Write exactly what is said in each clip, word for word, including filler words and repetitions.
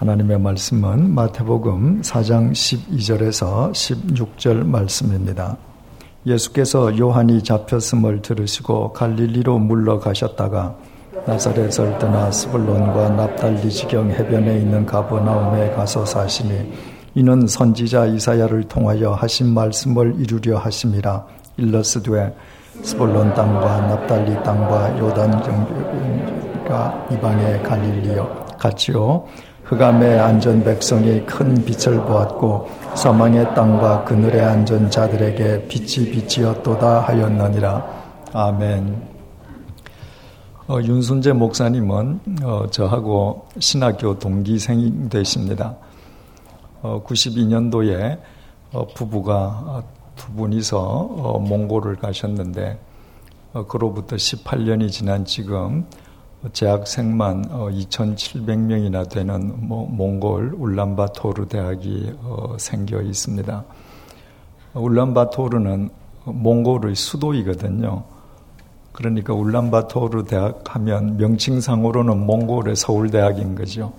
하나님의 말씀은 마태복음 사 장 십이 절에서 십육 절 말씀입니다. 예수께서 요한이 잡혔음을 들으시고 갈릴리로 물러가셨다가 나사렛을 떠나 스불론과 납달리 지경 해변에 있는 가버나움에 가서 사시니 이는 선지자 이사야를 통하여 하신 말씀을 이루려 하심이라. 일러스되 스불론 땅과 납달리 땅과 요단 정교가 이방의 갈릴리요 같이요 흑암에 앉은 백성이 큰 빛을 보았고 사망의 땅과 그늘에 앉은 자들에게 빛이 빛이었도다 하였느니라. 아멘. 어, 윤순재 목사님은 어, 저하고 신학교 동기생 되십니다. 어, 구십이 년도에 어, 부부가 두 분이서 어, 몽골을 가셨는데 어, 그로부터 십팔 년이 지난 지금 재학생만 어, 이천칠백 명이나 되는 뭐, 몽골 울란바토르 대학이 어, 생겨 있습니다. 울란바토르는 몽골의 수도이거든요. 그러니까 울란바토르 대학 하면 명칭상으로는 몽골의 서울대학인 거죠.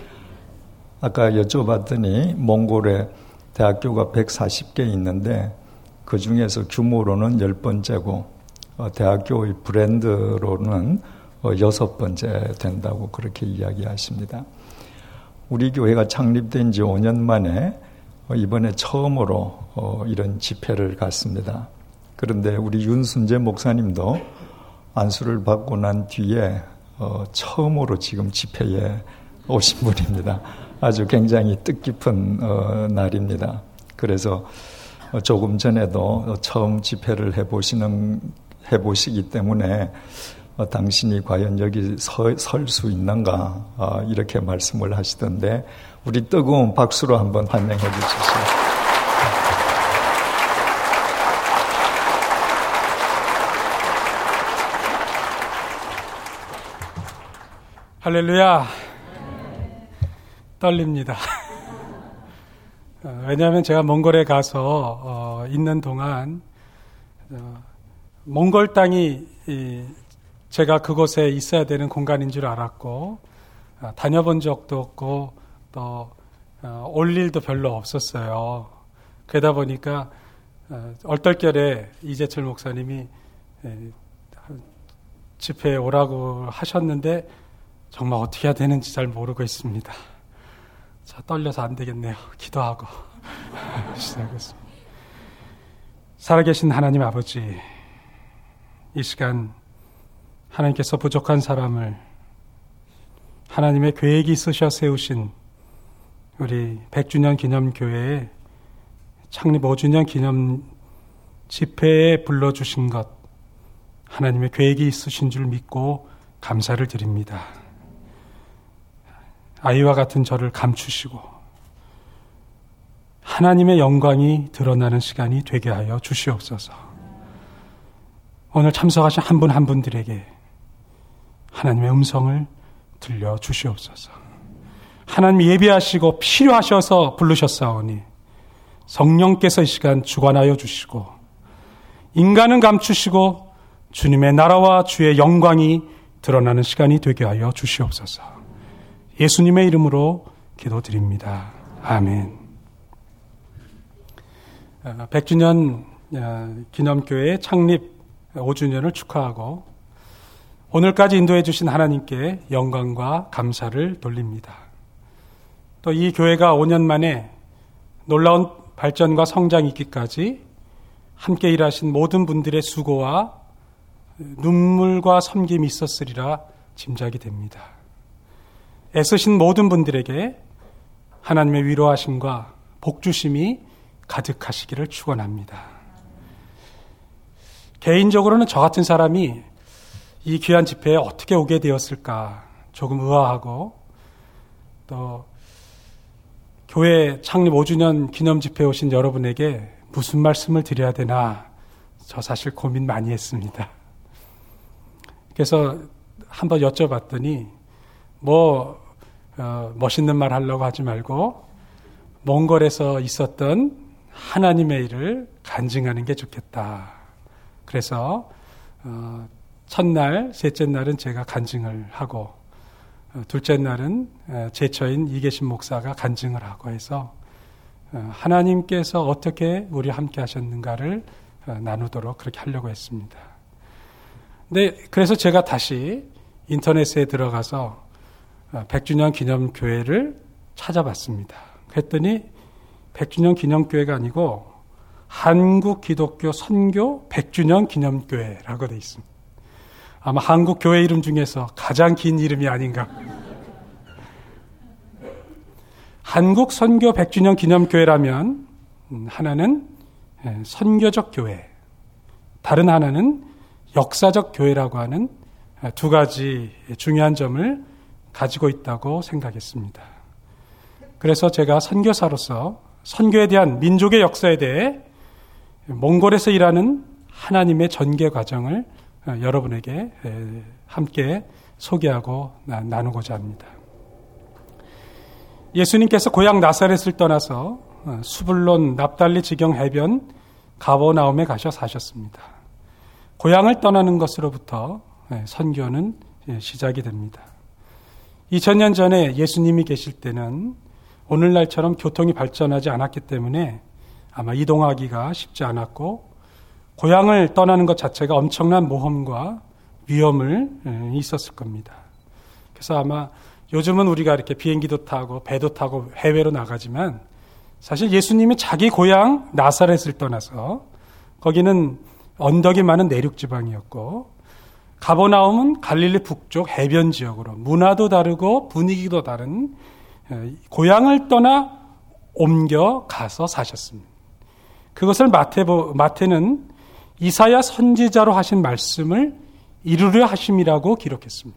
아까 여쭤봤더니 몽골에 대학교가 백사십 개 있는데 그 중에서 규모로는 열 번째고 어, 대학교의 브랜드로는 어, 여섯 번째 된다고 그렇게 이야기하십니다. 우리 교회가 창립된 지 오 년 만에 어, 이번에 처음으로 어, 이런 집회를 갔습니다. 그런데 우리 윤순재 목사님도 안수를 받고 난 뒤에 어, 처음으로 지금 집회에 오신 분입니다. 아주 굉장히 뜻깊은 어, 날입니다. 그래서 어, 조금 전에도 처음 집회를 해보시는 해보시기 때문에 어, 당신이 과연 여기 설 수 있는가 어, 이렇게 말씀을 하시던데 우리 뜨거운 박수로 한번 환영해 주십시오. 할렐루야. 떨립니다. 왜냐하면 제가 몽골에 가서 어, 있는 동안 어, 몽골 땅이 이, 제가 그곳에 있어야 되는 공간인 줄 알았고 어, 다녀본 적도 없고 또 어, 올 일도 별로 없었어요. 그러다 보니까 어, 얼떨결에 이재철 목사님이 에, 집회에 오라고 하셨는데 정말 어떻게 해야 되는지 잘 모르고 있습니다. 자, 떨려서 안 되겠네요. 기도하고 시작하겠습니다. 살아계신 하나님 아버지, 이 시간 하나님께서 부족한 사람을 하나님의 계획이 있으셔 세우신 우리 백 주년 기념교회의 창립 오 주년 기념 집회에 불러주신 것, 하나님의 계획이 있으신 줄 믿고 감사를 드립니다. 아이와 같은 저를 감추시고 하나님의 영광이 드러나는 시간이 되게 하여 주시옵소서. 오늘 참석하신 한 분 한 분들에게 하나님의 음성을 들려주시옵소서. 하나님 예비하시고 필요하셔서 부르셨사오니 성령께서 이 시간 주관하여 주시고 인간은 감추시고 주님의 나라와 주의 영광이 드러나는 시간이 되게 하여 주시옵소서. 예수님의 이름으로 기도드립니다. 아멘. 백 주년 기념교회 창립 오 주년을 축하하고 오늘까지 인도해 주신 하나님께 영광과 감사를 돌립니다. 또 이 교회가 오 년 만에 놀라운 발전과 성장이 있기까지 함께 일하신 모든 분들의 수고와 눈물과 섬김이 있었으리라 짐작이 됩니다. 애쓰신 모든 분들에게 하나님의 위로하심과 복주심이 가득하시기를 축원합니다. 개인적으로는 저 같은 사람이 이 귀한 집회에 어떻게 오게 되었을까 조금 의아하고 또 교회 창립 오 주년 기념 집회에 오신 여러분에게 무슨 말씀을 드려야 되나 저 사실 고민 많이 했습니다. 그래서 한번 여쭤봤더니 뭐 어, 멋있는 말 하려고 하지 말고 몽골에서 있었던 하나님의 일을 간증하는 게 좋겠다. 그래서 어, 첫날, 셋째 날은 제가 간증을 하고 둘째 날은 제처인 이계신 목사가 간증을 하고 해서 하나님께서 어떻게 우리 함께 하셨는가를 나누도록 그렇게 하려고 했습니다. 네, 그래서 제가 다시 인터넷에 들어가서 백 주년 기념교회를 찾아봤습니다. 그랬더니 백 주년 기념교회가 아니고 한국 기독교 선교 백 주년 기념교회라고 되어 있습니다. 아마 한국 교회 이름 중에서 가장 긴 이름이 아닌가. 한국 선교 백 주년 기념교회라면 하나는 선교적 교회, 다른 하나는 역사적 교회라고 하는 두 가지 중요한 점을 가지고 있다고 생각했습니다. 그래서 제가 선교사로서 선교에 대한 민족의 역사에 대해 몽골에서 일하는 하나님의 전개 과정을 여러분에게 함께 소개하고 나누고자 합니다. 예수님께서 고향 나사렛을 떠나서 수불론 납달리 지경 해변 가버나움에 가셔 사셨습니다. 고향을 떠나는 것으로부터 선교는 시작이 됩니다. 이천 년 전에 예수님이 계실 때는 오늘날처럼 교통이 발전하지 않았기 때문에 아마 이동하기가 쉽지 않았고 고향을 떠나는 것 자체가 엄청난 모험과 위험을 있었을 겁니다. 그래서 아마 요즘은 우리가 이렇게 비행기도 타고 배도 타고 해외로 나가지만 사실 예수님이 자기 고향 나사렛을 떠나서 거기는 언덕이 많은 내륙 지방이었고 가버나움은 갈릴리 북쪽 해변 지역으로 문화도 다르고 분위기도 다른 고향을 떠나 옮겨 가서 사셨습니다. 그것을 마태, 마태는 이사야 선지자로 하신 말씀을 이루려 하심이라고 기록했습니다.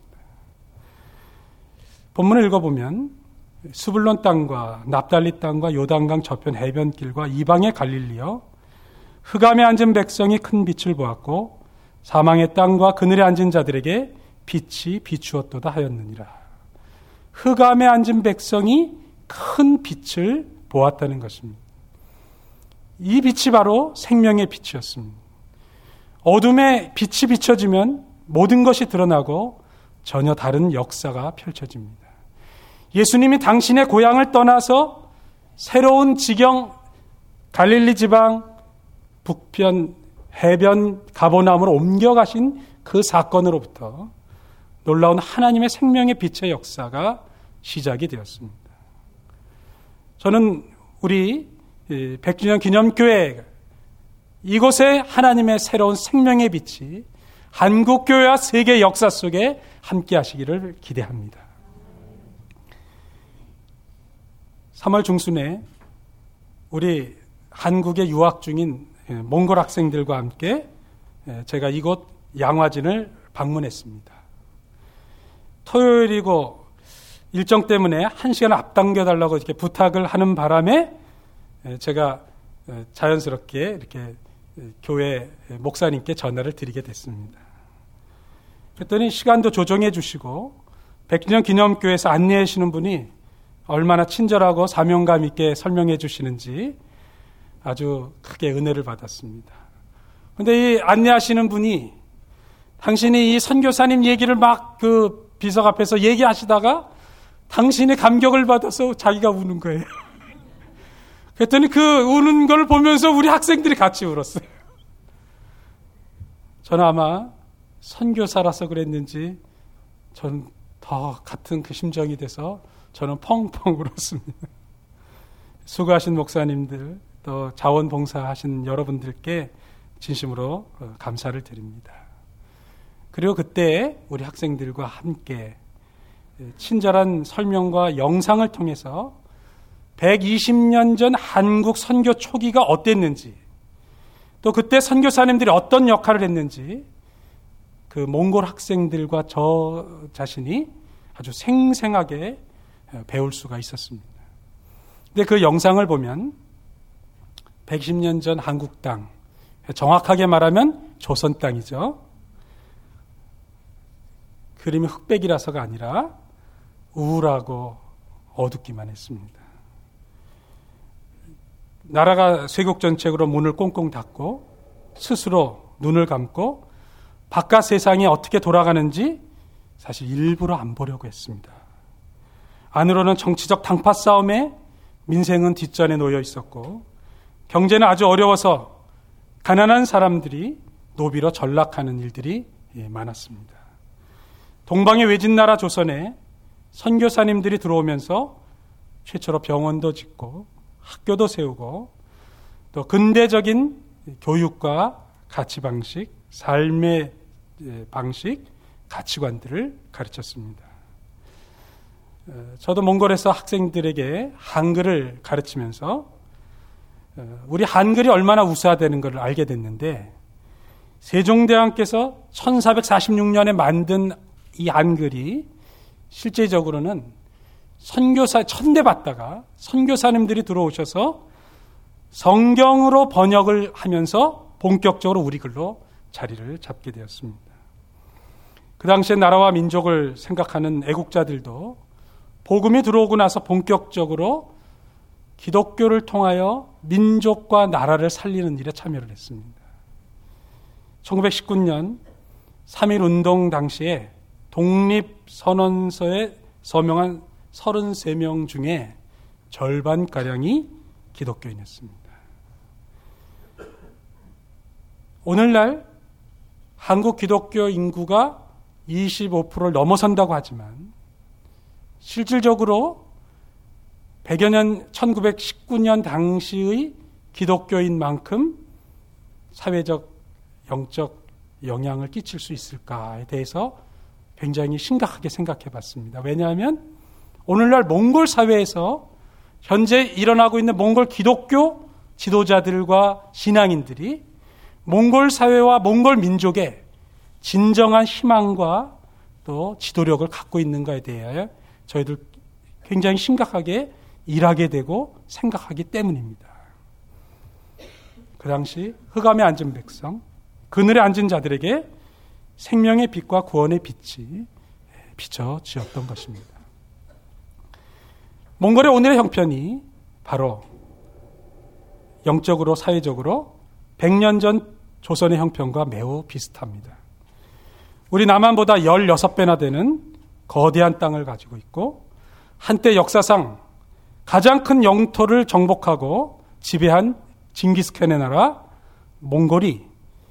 본문을 읽어보면 수불론 땅과 납달리 땅과 요단강 저편 해변길과 이방의 갈릴리여 흑암에 앉은 백성이 큰 빛을 보았고 사망의 땅과 그늘에 앉은 자들에게 빛이 비추었도다 하였느니라. 흑암에 앉은 백성이 큰 빛을 보았다는 것입니다. 이 빛이 바로 생명의 빛이었습니다. 어둠에 빛이 비춰지면 모든 것이 드러나고 전혀 다른 역사가 펼쳐집니다. 예수님이 당신의 고향을 떠나서 새로운 지경 갈릴리 지방 북편 해변 가버나움으로 옮겨가신 그 사건으로부터 놀라운 하나님의 생명의 빛의 역사가 시작이 되었습니다. 저는 우리 백 주년 기념교회 이곳에 하나님의 새로운 생명의 빛이 한국교회와 세계 역사 속에 함께 하시기를 기대합니다. 삼월 중순에 우리 한국에 유학 중인 몽골 학생들과 함께 제가 이곳 양화진을 방문했습니다. 토요일이고 일정 때문에 한 시간 앞당겨달라고 이렇게 부탁을 하는 바람에 제가 자연스럽게 이렇게 교회 목사님께 전화를 드리게 됐습니다. 그랬더니 시간도 조정해 주시고 백 주년 기념교회에서 안내해 주시는 분이 얼마나 친절하고 사명감 있게 설명해 주시는지 아주 크게 은혜를 받았습니다. 그런데 이 안내하시는 분이 당신이 이 선교사님 얘기를 막 그 비석 앞에서 얘기하시다가 당신의 감격을 받아서 자기가 우는 거예요. 그랬더니 그 우는 걸 보면서 우리 학생들이 같이 울었어요. 저는 아마 선교사라서 그랬는지 전 더 같은 그 심정이 돼서 저는 펑펑 울었습니다. 수고하신 목사님들 또 자원봉사하신 여러분들께 진심으로 감사를 드립니다. 그리고 그때 우리 학생들과 함께 친절한 설명과 영상을 통해서 백이십 년 전 한국 선교 초기가 어땠는지 또 그때 선교사님들이 어떤 역할을 했는지 그 몽골 학생들과 저 자신이 아주 생생하게 배울 수가 있었습니다. 근데 그 영상을 보면 백십 년 전 한국 땅, 정확하게 말하면 조선 땅이죠. 그림이 흑백이라서가 아니라 우울하고 어둡기만 했습니다. 나라가 쇄국전책으로 문을 꽁꽁 닫고 스스로 눈을 감고 바깥 세상이 어떻게 돌아가는지 사실 일부러 안 보려고 했습니다. 안으로는 정치적 당파 싸움에 민생은 뒷전에 놓여 있었고 경제는 아주 어려워서 가난한 사람들이 노비로 전락하는 일들이 많았습니다. 동방의 외진 나라 조선에 선교사님들이 들어오면서 최초로 병원도 짓고 학교도 세우고 또 근대적인 교육과 가치 방식, 삶의 방식, 가치관들을 가르쳤습니다. 저도 몽골에서 학생들에게 한글을 가르치면서 우리 한글이 얼마나 우수하다는 것을 알게 됐는데 세종대왕께서 천사백사십육 년에 만든 이 한글이 실제적으로는 선교사 천대받다가 선교사님들이 들어오셔서 성경으로 번역을 하면서 본격적으로 우리 글로 자리를 잡게 되었습니다. 그 당시에 나라와 민족을 생각하는 애국자들도 복음이 들어오고 나서 본격적으로 기독교를 통하여 민족과 나라를 살리는 일에 참여를 했습니다. 천구백십구 년 삼일 운동 당시에 독립선언서에 서명한 서른세 명 중에 절반가량이 기독교인이었습니다. 오늘날 한국 기독교 인구가 이십오 퍼센트를 넘어선다고 하지만 실질적으로 백여 년 천구백십구 년 당시의 기독교인만큼 사회적, 영적 영향을 끼칠 수 있을까에 대해서 굉장히 심각하게 생각해 봤습니다. 왜냐하면 오늘날 몽골 사회에서 현재 일어나고 있는 몽골 기독교 지도자들과 신앙인들이 몽골 사회와 몽골 민족의 진정한 희망과 또 지도력을 갖고 있는가에 대하여 저희들 굉장히 심각하게 일하게 되고 생각하기 때문입니다. 그 당시 흑암에 앉은 백성, 그늘에 앉은 자들에게 생명의 빛과 구원의 빛이 비춰지었던 것입니다. 몽골의 오늘의 형편이 바로 영적으로 사회적으로 백 년 전 조선의 형편과 매우 비슷합니다. 우리 남한보다 열여섯 배나 되는 거대한 땅을 가지고 있고 한때 역사상 가장 큰 영토를 정복하고 지배한 징기스칸의 나라 몽골이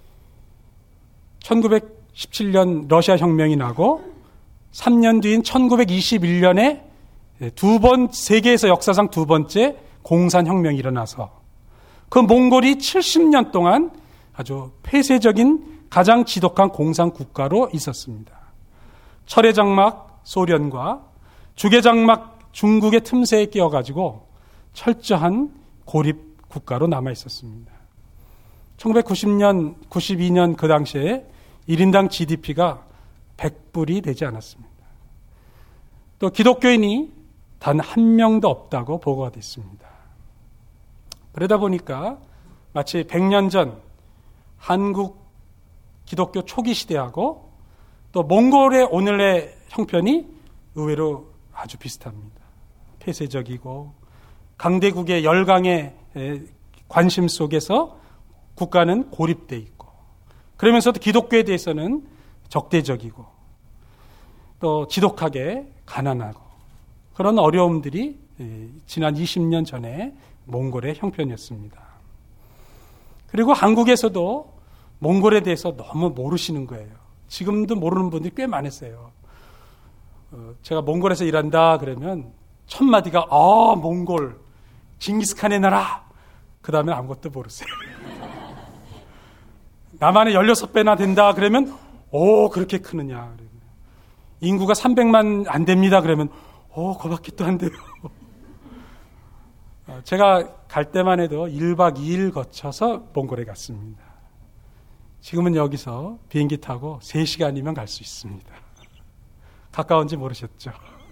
천구백십칠 년 러시아 혁명이 나고 삼 년 뒤인 천구백이십일 년에 두 번, 세계에서 역사상 두 번째 공산혁명이 일어나서 그 몽골이 칠십 년 동안 아주 폐쇄적인 가장 지독한 공산국가로 있었습니다. 철의 장막 소련과 주계 장막 중국의 틈새에 끼어가지고 철저한 고립 국가로 남아 있었습니다. 천구백구십 년, 구십이 년 그 당시에 일 인당 지디피가 백 불이 되지 않았습니다. 또 기독교인이 단 한 명도 없다고 보고가 됐습니다. 그러다 보니까 마치 백 년 전 한국 기독교 초기 시대하고 또 몽골의 오늘의 형편이 의외로 아주 비슷합니다. 폐쇄적이고 강대국의 열강의 관심 속에서 국가는 고립되어 있고 그러면서도 기독교에 대해서는 적대적이고 또 지독하게 가난하고 그런 어려움들이 지난 이십 년 전에 몽골의 형편이었습니다. 그리고 한국에서도 몽골에 대해서 너무 모르시는 거예요. 지금도 모르는 분들이 꽤 많으세요. 제가 몽골에서 일한다 그러면 첫 마디가 아 몽골 징기스칸의 나라 그 다음에 아무것도 모르세요. 남한의 열여섯 배나 된다 그러면 오 그렇게 크느냐. 인구가 삼백만 안 됩니다 그러면 오 그밖에 또 안 돼요. 제가 갈 때만 해도 일 박 이 일 거쳐서 몽골에 갔습니다. 지금은 여기서 비행기 타고 세 시간이면 갈 수 있습니다. 가까운지 모르셨죠?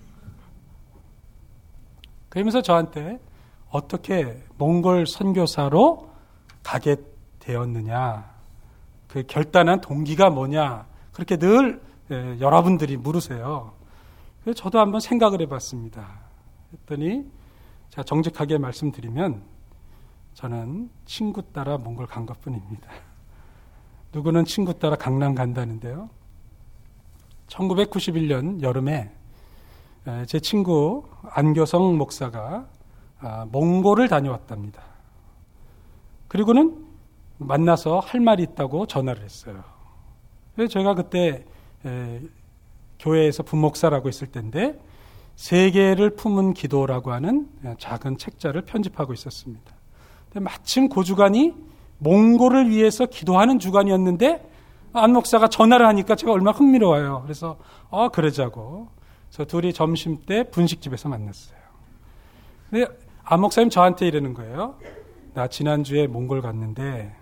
그러면서 저한테 어떻게 몽골 선교사로 가게 되었느냐, 그 결단한 동기가 뭐냐, 그렇게 늘 여러분들이 물으세요. 그래서 저도 한번 생각을 해봤습니다. 했더니 제가 정직하게 말씀드리면 저는 친구 따라 몽골 간 것뿐입니다. 누구는 친구 따라 강남 간다는데요. 천구백구십일 년 여름에 제 친구 안교성 목사가 몽골을 다녀왔답니다. 그리고는 만나서 할 말이 있다고 전화를 했어요. 그래서 제가 그때 교회에서 분목사라고 있을 때인데 세계를 품은 기도라고 하는 작은 책자를 편집하고 있었습니다. 근데 마침 그 주간이 몽골을 위해서 기도하는 주간이었는데 안 목사가 전화를 하니까 제가 얼마나 흥미로워요. 그래서 어 그러자고. 그래서 둘이 점심 때 분식집에서 만났어요. 근데 안 목사님 저한테 이러는 거예요. 나 지난주에 몽골 갔는데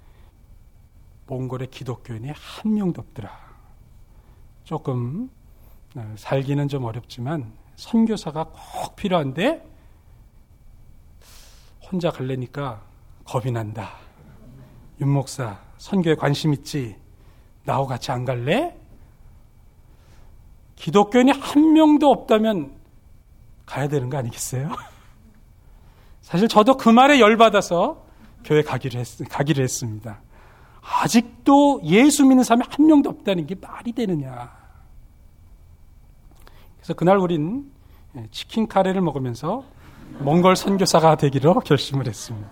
몽골에 기독교인이 한 명도 없더라. 조금 살기는 좀 어렵지만 선교사가 꼭 필요한데 혼자 갈래니까 겁이 난다. 윤 목사 선교에 관심 있지? 나하고 같이 안 갈래? 기독교인이 한 명도 없다면 가야 되는 거 아니겠어요? 사실 저도 그 말에 열받아서 교회 가기로, 했, 가기로 했습니다. 아직도 예수 믿는 사람이 한 명도 없다는 게 말이 되느냐. 그래서 그날 우린 치킨 카레를 먹으면서 몽골 선교사가 되기로 결심을 했습니다.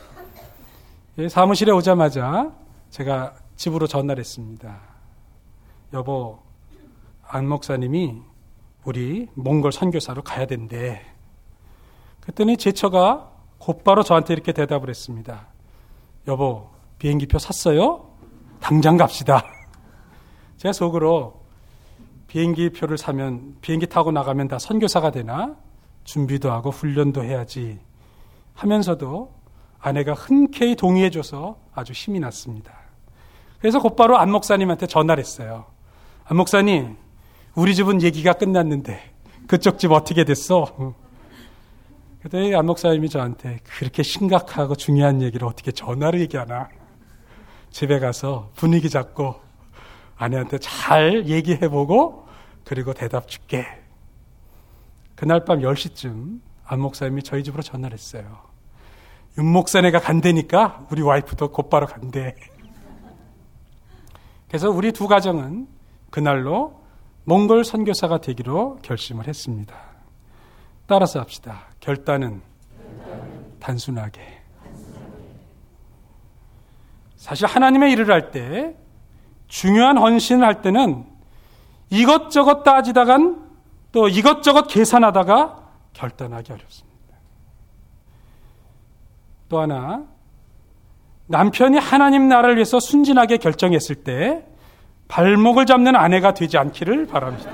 사무실에 오자마자 제가 집으로 전화를 했습니다. 여보, 안 목사님이 우리 몽골 선교사로 가야 된대. 그랬더니 제 처가 곧바로 저한테 이렇게 대답을 했습니다. 여보, 비행기표 샀어요? 당장 갑시다. 제가 속으로 비행기표를 사면 비행기 타고 나가면 다 선교사가 되나? 준비도 하고 훈련도 해야지 하면서도 아내가 흔쾌히 동의해줘서 아주 힘이 났습니다. 그래서 곧바로 안 목사님한테 전화를 했어요. 안 목사님, 우리 집은 얘기가 끝났는데 그쪽 집 어떻게 됐어? 그때 안 목사님이 저한테 그렇게 심각하고 중요한 얘기를 어떻게 전화로 얘기하나? 집에 가서 분위기 잡고 아내한테 잘 얘기해보고 그리고 대답 줄게. 그날 밤 열 시쯤 안 목사님이 저희 집으로 전화를 했어요. 윤 목사네가 간다니까 우리 와이프도 곧바로 간대. 그래서 우리 두 가정은 그날로 몽골 선교사가 되기로 결심을 했습니다. 따라서 합시다. 결단은 단순하게. 사실 하나님의 일을 할 때, 중요한 헌신을 할 때는 이것저것 따지다간 또 이것저것 계산하다가 결단하기 어렵습니다. 또 하나, 남편이 하나님 나라를 위해서 순진하게 결정했을 때 발목을 잡는 아내가 되지 않기를 바랍니다.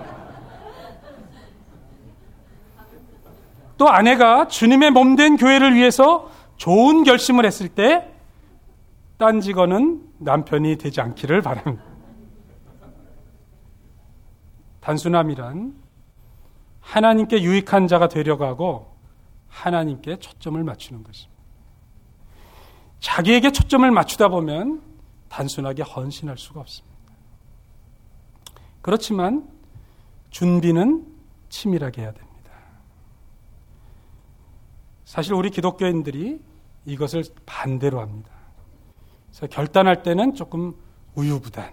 또 아내가 주님의 몸된 교회를 위해서 좋은 결심을 했을 때 딴지거는 남편이 되지 않기를 바랍니다. 단순함이란 하나님께 유익한 자가 되려고 하고 하나님께 초점을 맞추는 것입니다. 자기에게 초점을 맞추다 보면 단순하게 헌신할 수가 없습니다. 그렇지만 준비는 치밀하게 해야 됩니다. 사실 우리 기독교인들이 이것을 반대로 합니다. 그래서 결단할 때는 조금 우유부단,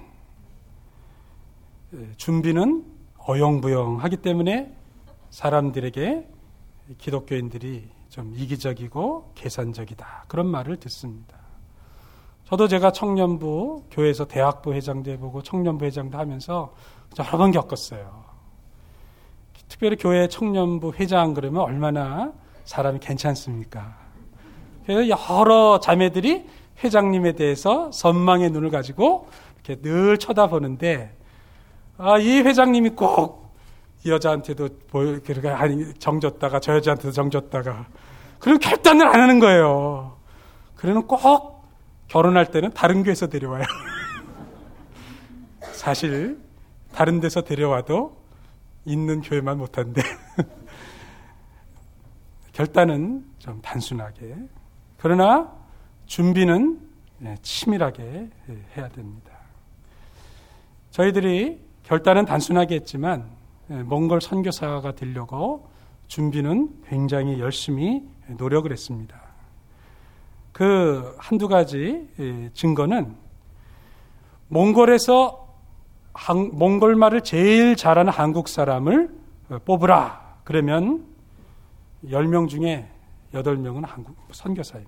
준비는 어영부영하기 때문에 사람들에게 기독교인들이 좀 이기적이고 계산적이다, 그런 말을 듣습니다. 저도 제가 청년부, 교회에서 대학부 회장도 해보고 청년부 회장도 하면서 여러 번 겪었어요. 특별히 교회 청년부 회장 그러면 얼마나 사람이 괜찮습니까? 그래서 여러 자매들이 회장님에 대해서 선망의 눈을 가지고 이렇게 늘 쳐다보는데, 아, 이 회장님이 꼭 이 여자한테도 정줬다가 저 여자한테도 정줬다가, 그럼 결단을 안 하는 거예요. 그러면 꼭 결혼할 때는 다른 교회에서 데려와요. 사실 다른 데서 데려와도 있는 교회만 못한데 결단은 좀 단순하게, 그러나 준비는 치밀하게 해야 됩니다. 저희들이 결단은 단순하게 했지만 몽골 선교사가 되려고 준비는 굉장히 열심히 노력을 했습니다. 그 한두 가지 증거는 몽골에서 몽골 말을 제일 잘하는 한국 사람을 뽑으라. 그러면 열 명 중에 여덟 명은 한국 선교사입니다.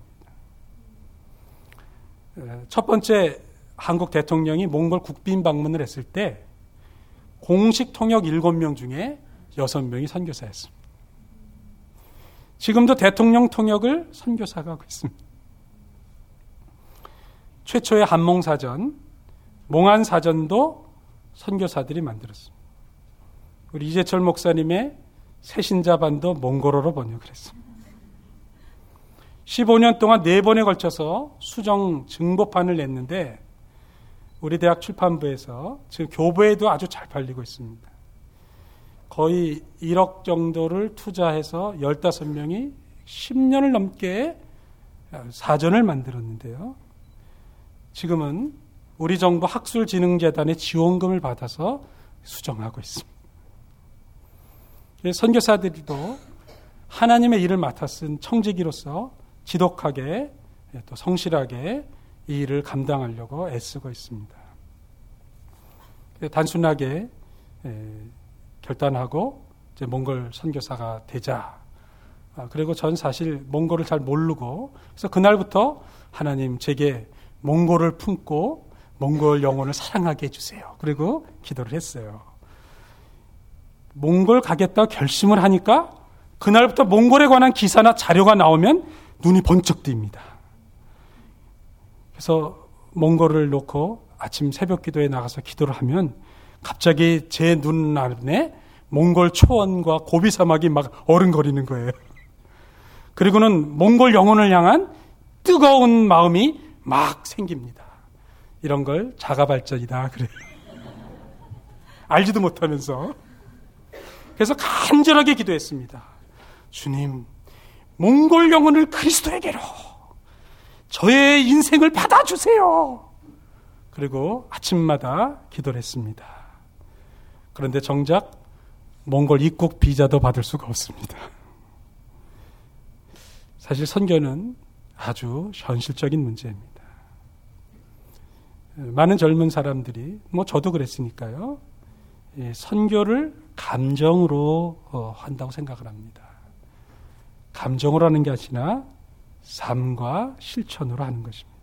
첫 번째 한국 대통령이 몽골 국빈 방문을 했을 때 공식 통역 일곱 명 중에 여섯 명이 선교사였습니다. 지금도 대통령 통역을 선교사가 하고 있습니다. 최초의 한몽사전, 몽안사전도 선교사들이 만들었습니다. 우리 이재철 목사님의 새신자반도 몽골어로 번역을 했습니다. 십오 년 동안 네 번에 걸쳐서 수정 증보판을 냈는데 우리 대학 출판부에서 지금 교보에도 아주 잘 팔리고 있습니다. 거의 일억 정도를 투자해서 열다섯 명이 십 년을 넘게 사전을 만들었는데요. 지금은 우리 정부 학술진흥재단의 지원금을 받아서 수정하고 있습니다. 선교사들도 하나님의 일을 맡아 쓴 청지기로서 지독하게 또 성실하게 이 일을 감당하려고 애쓰고 있습니다. 단순하게 결단하고 이제 몽골 선교사가 되자. 그리고 전 사실 몽골을 잘 모르고 그래서 그날부터 하나님 제게 몽골을 품고 몽골 영혼을 사랑하게 해주세요. 그리고 기도를 했어요. 몽골 가겠다고 결심을 하니까 그날부터 몽골에 관한 기사나 자료가 나오면 눈이 번쩍 뜹니다. 그래서 몽골을 놓고 아침 새벽 기도에 나가서 기도를 하면 갑자기 제 눈 안에 몽골 초원과 고비 사막이 막 어른거리는 거예요. 그리고는 몽골 영혼을 향한 뜨거운 마음이 막 생깁니다. 이런 걸 자가발전이다 그래요. 알지도 못하면서. 그래서 간절하게 기도했습니다. 주님, 몽골 영혼을 그리스도에게로 저의 인생을 받아주세요. 그리고 아침마다 기도를 했습니다. 그런데 정작 몽골 입국 비자도 받을 수가 없습니다. 사실 선교는 아주 현실적인 문제입니다. 많은 젊은 사람들이, 뭐 저도 그랬으니까요, 선교를 감정으로 한다고 생각을 합니다. 감정으로 하는 게 아니라 삶과 실천으로 하는 것입니다.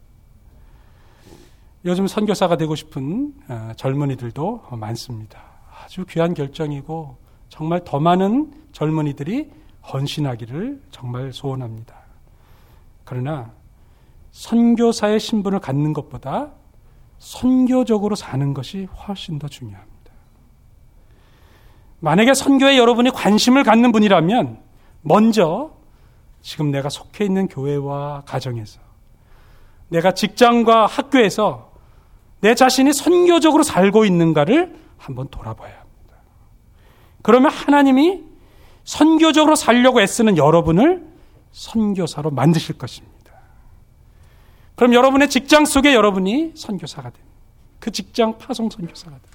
요즘 선교사가 되고 싶은 젊은이들도 많습니다. 아주 귀한 결정이고 정말 더 많은 젊은이들이 헌신하기를 정말 소원합니다. 그러나 선교사의 신분을 갖는 것보다 선교적으로 사는 것이 훨씬 더 중요합니다. 만약에 선교에 여러분이 관심을 갖는 분이라면 먼저 지금 내가 속해 있는 교회와 가정에서, 내가 직장과 학교에서 내 자신이 선교적으로 살고 있는가를 한번 돌아봐야 합니다. 그러면 하나님이 선교적으로 살려고 애쓰는 여러분을 선교사로 만드실 것입니다. 그럼 여러분의 직장 속에 여러분이 선교사가 됩니다. 그 직장 파송 선교사가 됩니다.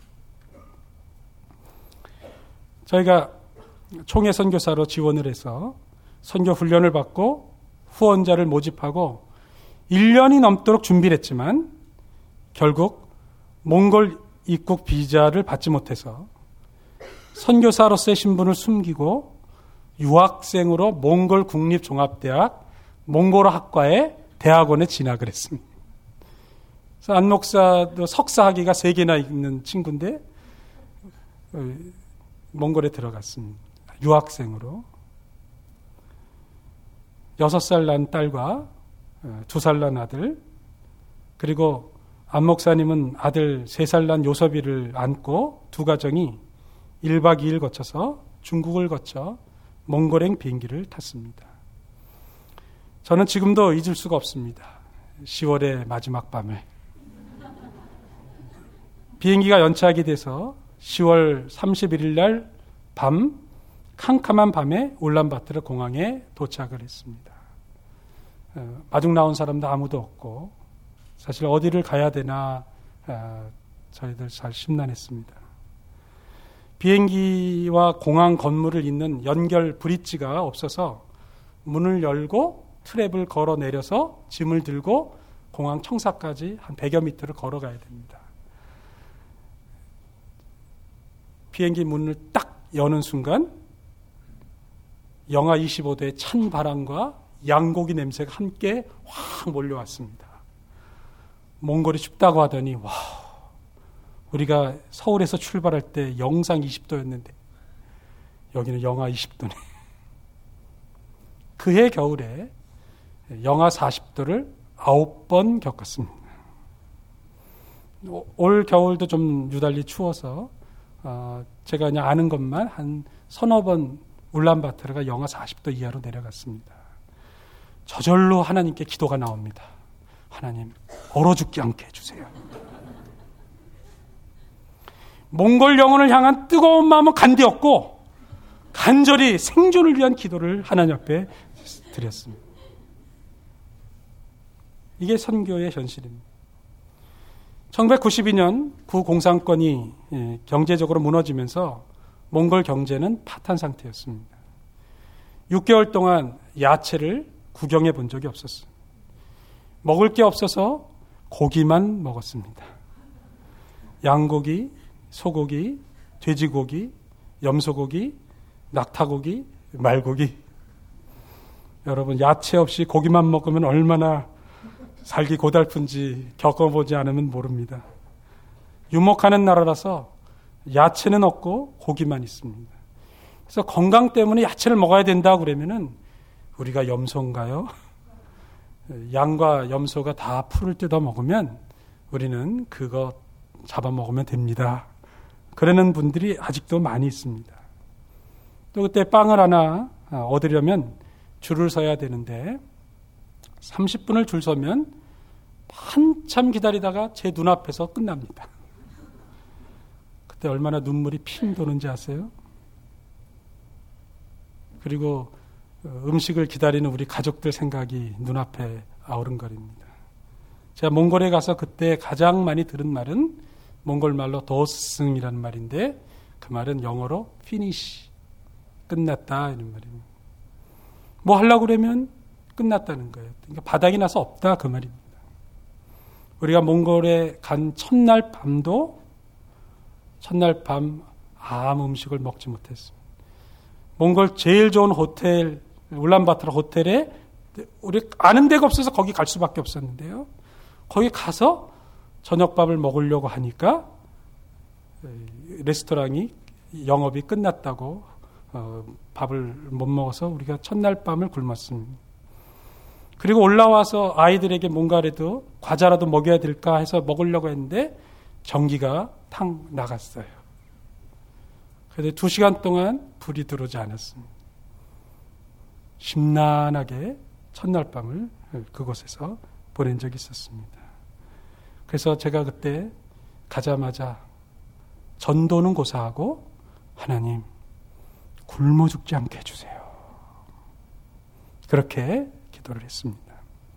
저희가 총회 선교사로 지원을 해서 선교 훈련을 받고 후원자를 모집하고 일 년이 넘도록 준비를 했지만 결국 몽골 입국 비자를 받지 못해서 선교사로서의 신분을 숨기고 유학생으로 몽골 국립종합대학 몽골어 학과에 대학원에 진학을 했습니다. 그래서 안 목사도 석사학위가 세 개나 있는 친구인데 몽골에 들어갔습니다. 유학생으로. 여섯 살 난 딸과 두 살 난 아들, 그리고 안 목사님은 아들 세 살 난 요섭이를 안고 두 가정이 일 박 이 일 거쳐서 중국을 거쳐 몽골행 비행기를 탔습니다. 저는 지금도 잊을 수가 없습니다. 시월의 마지막 밤을. 비행기가 연착이 돼서 시월 삼십일일 날 밤, 캄캄한 밤에 울란바토르 공항에 도착을 했습니다. 어, 마중 나온 사람도 아무도 없고 사실 어디를 가야 되나 어, 저희들 잘 심란했습니다. 비행기와 공항 건물을 잇는 연결 브릿지가 없어서 문을 열고 트랩을 걸어 내려서 짐을 들고 공항 청사까지 한 백여 미터를 걸어가야 됩니다. 비행기 문을 딱 여는 순간 영하 이십오 도의 찬 바람과 양고기 냄새가 함께 확 몰려왔습니다. 몽골이 춥다고 하더니 와, 우리가 서울에서 출발할 때 영상 이십 도였는데 여기는 영하 이십 도네. 그해 겨울에 영하 사십 도를 아홉 번 겪었습니다. 올 겨울도 좀 유달리 추워서 어, 제가 그냥 아는 것만 한 서너 번 울란바토르가 영하 사십 도 이하로 내려갔습니다. 저절로 하나님께 기도가 나옵니다. 하나님, 얼어 죽지 않게 해주세요. 몽골 영혼을 향한 뜨거운 마음은 간디었고 간절히 생존을 위한 기도를 하나님 앞에 드렸습니다. 이게 선교의 현실입니다. 천구백구십이 년 구공산권이 경제적으로 무너지면서 몽골 경제는 파탄 상태였습니다. 육 개월 동안 야채를 구경해 본 적이 없었어요. 먹을 게 없어서 고기만 먹었습니다. 양고기, 소고기, 돼지고기, 염소고기, 낙타고기, 말고기. 여러분, 야채 없이 고기만 먹으면 얼마나 살기 고달픈지 겪어보지 않으면 모릅니다. 유목하는 나라라서 야채는 없고 고기만 있습니다. 그래서 건강 때문에 야채를 먹어야 된다고 그러면은 우리가 염소인가요? 양과 염소가 다 풀을 뜯어 먹으면 우리는 그거 잡아먹으면 됩니다. 그러는 분들이 아직도 많이 있습니다. 또 그때 빵을 하나 얻으려면 줄을 서야 되는데 삼십 분을 줄 서면 한참 기다리다가 제 눈앞에서 끝납니다. 그때 얼마나 눈물이 핑 도는지 아세요? 그리고 음식을 기다리는 우리 가족들 생각이 눈앞에 아우른거립니다. 제가 몽골에 가서 그때 가장 많이 들은 말은 몽골 말로 도스승이라는 말인데 그 말은 영어로 finish, 끝났다 이런 말입니다. 뭐 하려고 그러면 끝났다는 거예요. 그러니까 바닥이 나서 없다 그 말입니다. 우리가 몽골에 간 첫날 밤도 첫날 밤 아무 음식을 먹지 못했습니다. 몽골 제일 좋은 호텔 울란바토르 호텔에 우리 아는 데가 없어서 거기 갈 수밖에 없었는데요. 거기 가서 저녁밥을 먹으려고 하니까 레스토랑이 영업이 끝났다고 어, 밥을 못 먹어서 우리가 첫날 밤을 굶었습니다. 그리고 올라와서 아이들에게 뭔가라도 과자라도 먹여야 될까 해서 먹으려고 했는데 전기가 탕 나갔어요. 그래서 두 시간 동안 불이 들어오지 않았습니다. 심란하게 첫날 밤을 그곳에서 보낸 적이 있었습니다. 그래서 제가 그때 가자마자 전도는 고사하고 하나님 굶어 죽지 않게 해주세요. 그렇게 기도를 했습니다.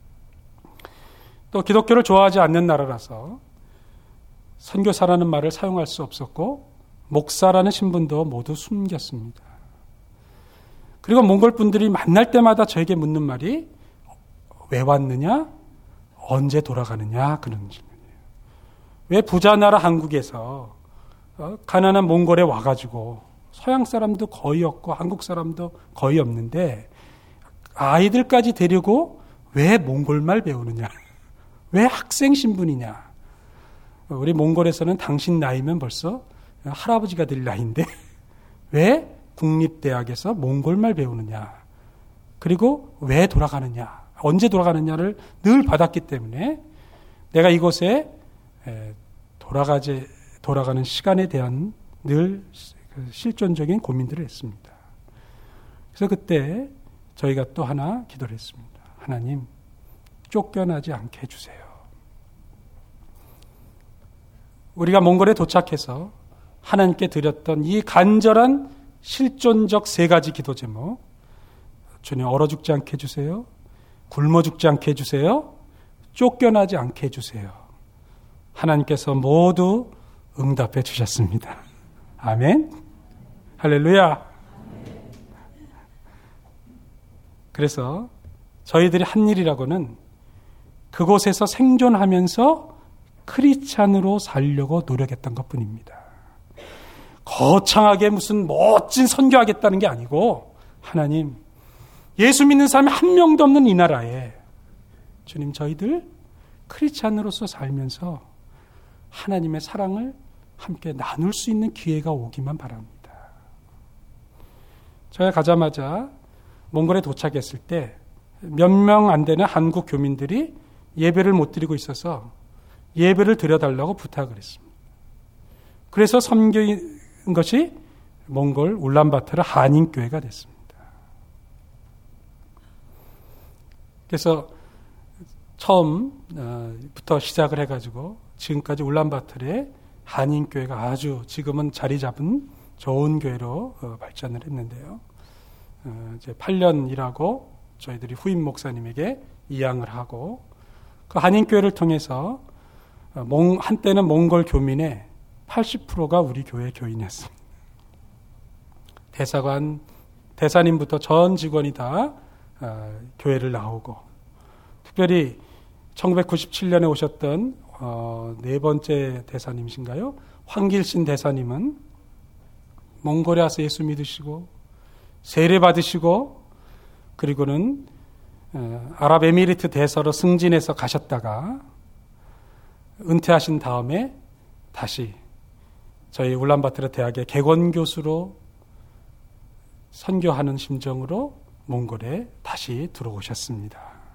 또 기독교를 좋아하지 않는 나라라서 선교사라는 말을 사용할 수 없었고 목사라는 신분도 모두 숨겼습니다. 그리고 몽골 분들이 만날 때마다 저에게 묻는 말이 왜 왔느냐? 언제 돌아가느냐? 그런 질문이에요. 왜 부자 나라 한국에서 가난한 몽골에 와가지고 서양 사람도 거의 없고 한국 사람도 거의 없는데 아이들까지 데리고 왜 몽골말 배우느냐? 왜 학생 신분이냐? 우리 몽골에서는 당신 나이면 벌써 할아버지가 될 나이인데 왜 국립대학에서 몽골말 배우느냐? 그리고 왜 돌아가느냐? 언제 돌아가느냐를 늘 받았기 때문에 내가 이곳에 돌아가지, 돌아가는 시간에 대한 늘 실존적인 고민들을 했습니다. 그래서 그때 저희가 또 하나 기도를 했습니다. 하나님, 쫓겨나지 않게 해주세요. 우리가 몽골에 도착해서 하나님께 드렸던 이 간절한 실존적 세 가지 기도 제목, 주님 얼어 죽지 않게 해주세요. 굶어 죽지 않게 해주세요. 쫓겨나지 않게 해주세요. 하나님께서 모두 응답해 주셨습니다. 아멘. 할렐루야. 그래서 저희들이 한 일이라고는 그곳에서 생존하면서 크리스찬으로 살려고 노력했던 것뿐입니다. 거창하게 무슨 멋진 선교하겠다는 게 아니고, 하나님, 예수 믿는 사람이 한 명도 없는 이 나라에 주님, 저희들 크리스찬으로서 살면서 하나님의 사랑을 함께 나눌 수 있는 기회가 오기만 바랍니다. 저희가 가자마자 몽골에 도착했을 때 몇 명 안 되는 한국 교민들이 예배를 못 드리고 있어서 예배를 드려달라고 부탁을 했습니다. 그래서 섬긴 것이 몽골 울란바토르 한인교회가 됐습니다. 그래서 처음부터 시작을 해가지고 지금까지 울란바토르의 한인교회가 아주 지금은 자리 잡은 좋은 교회로 발전을 했는데요. 이제 팔 년 일하고 저희들이 후임 목사님에게 이양을 하고 그 한인교회를 통해서 한때는 몽골 교민의 팔십 퍼센트가 우리 교회 교인이었습니다. 대사관, 대사님부터 전 직원이 다 교회를 나오고, 특별히 천구백구십칠 년에 오셨던 어, 네 번째 대사님이신가요? 황길신 대사님은 몽골에 와서 예수 믿으시고 세례 받으시고 그리고는 어, 아랍에미리트 대사로 승진해서 가셨다가 은퇴하신 다음에 다시 저희 울란바토르 대학의 객원 교수로 선교하는 심정으로 몽골에 다시 들어오셨습니다.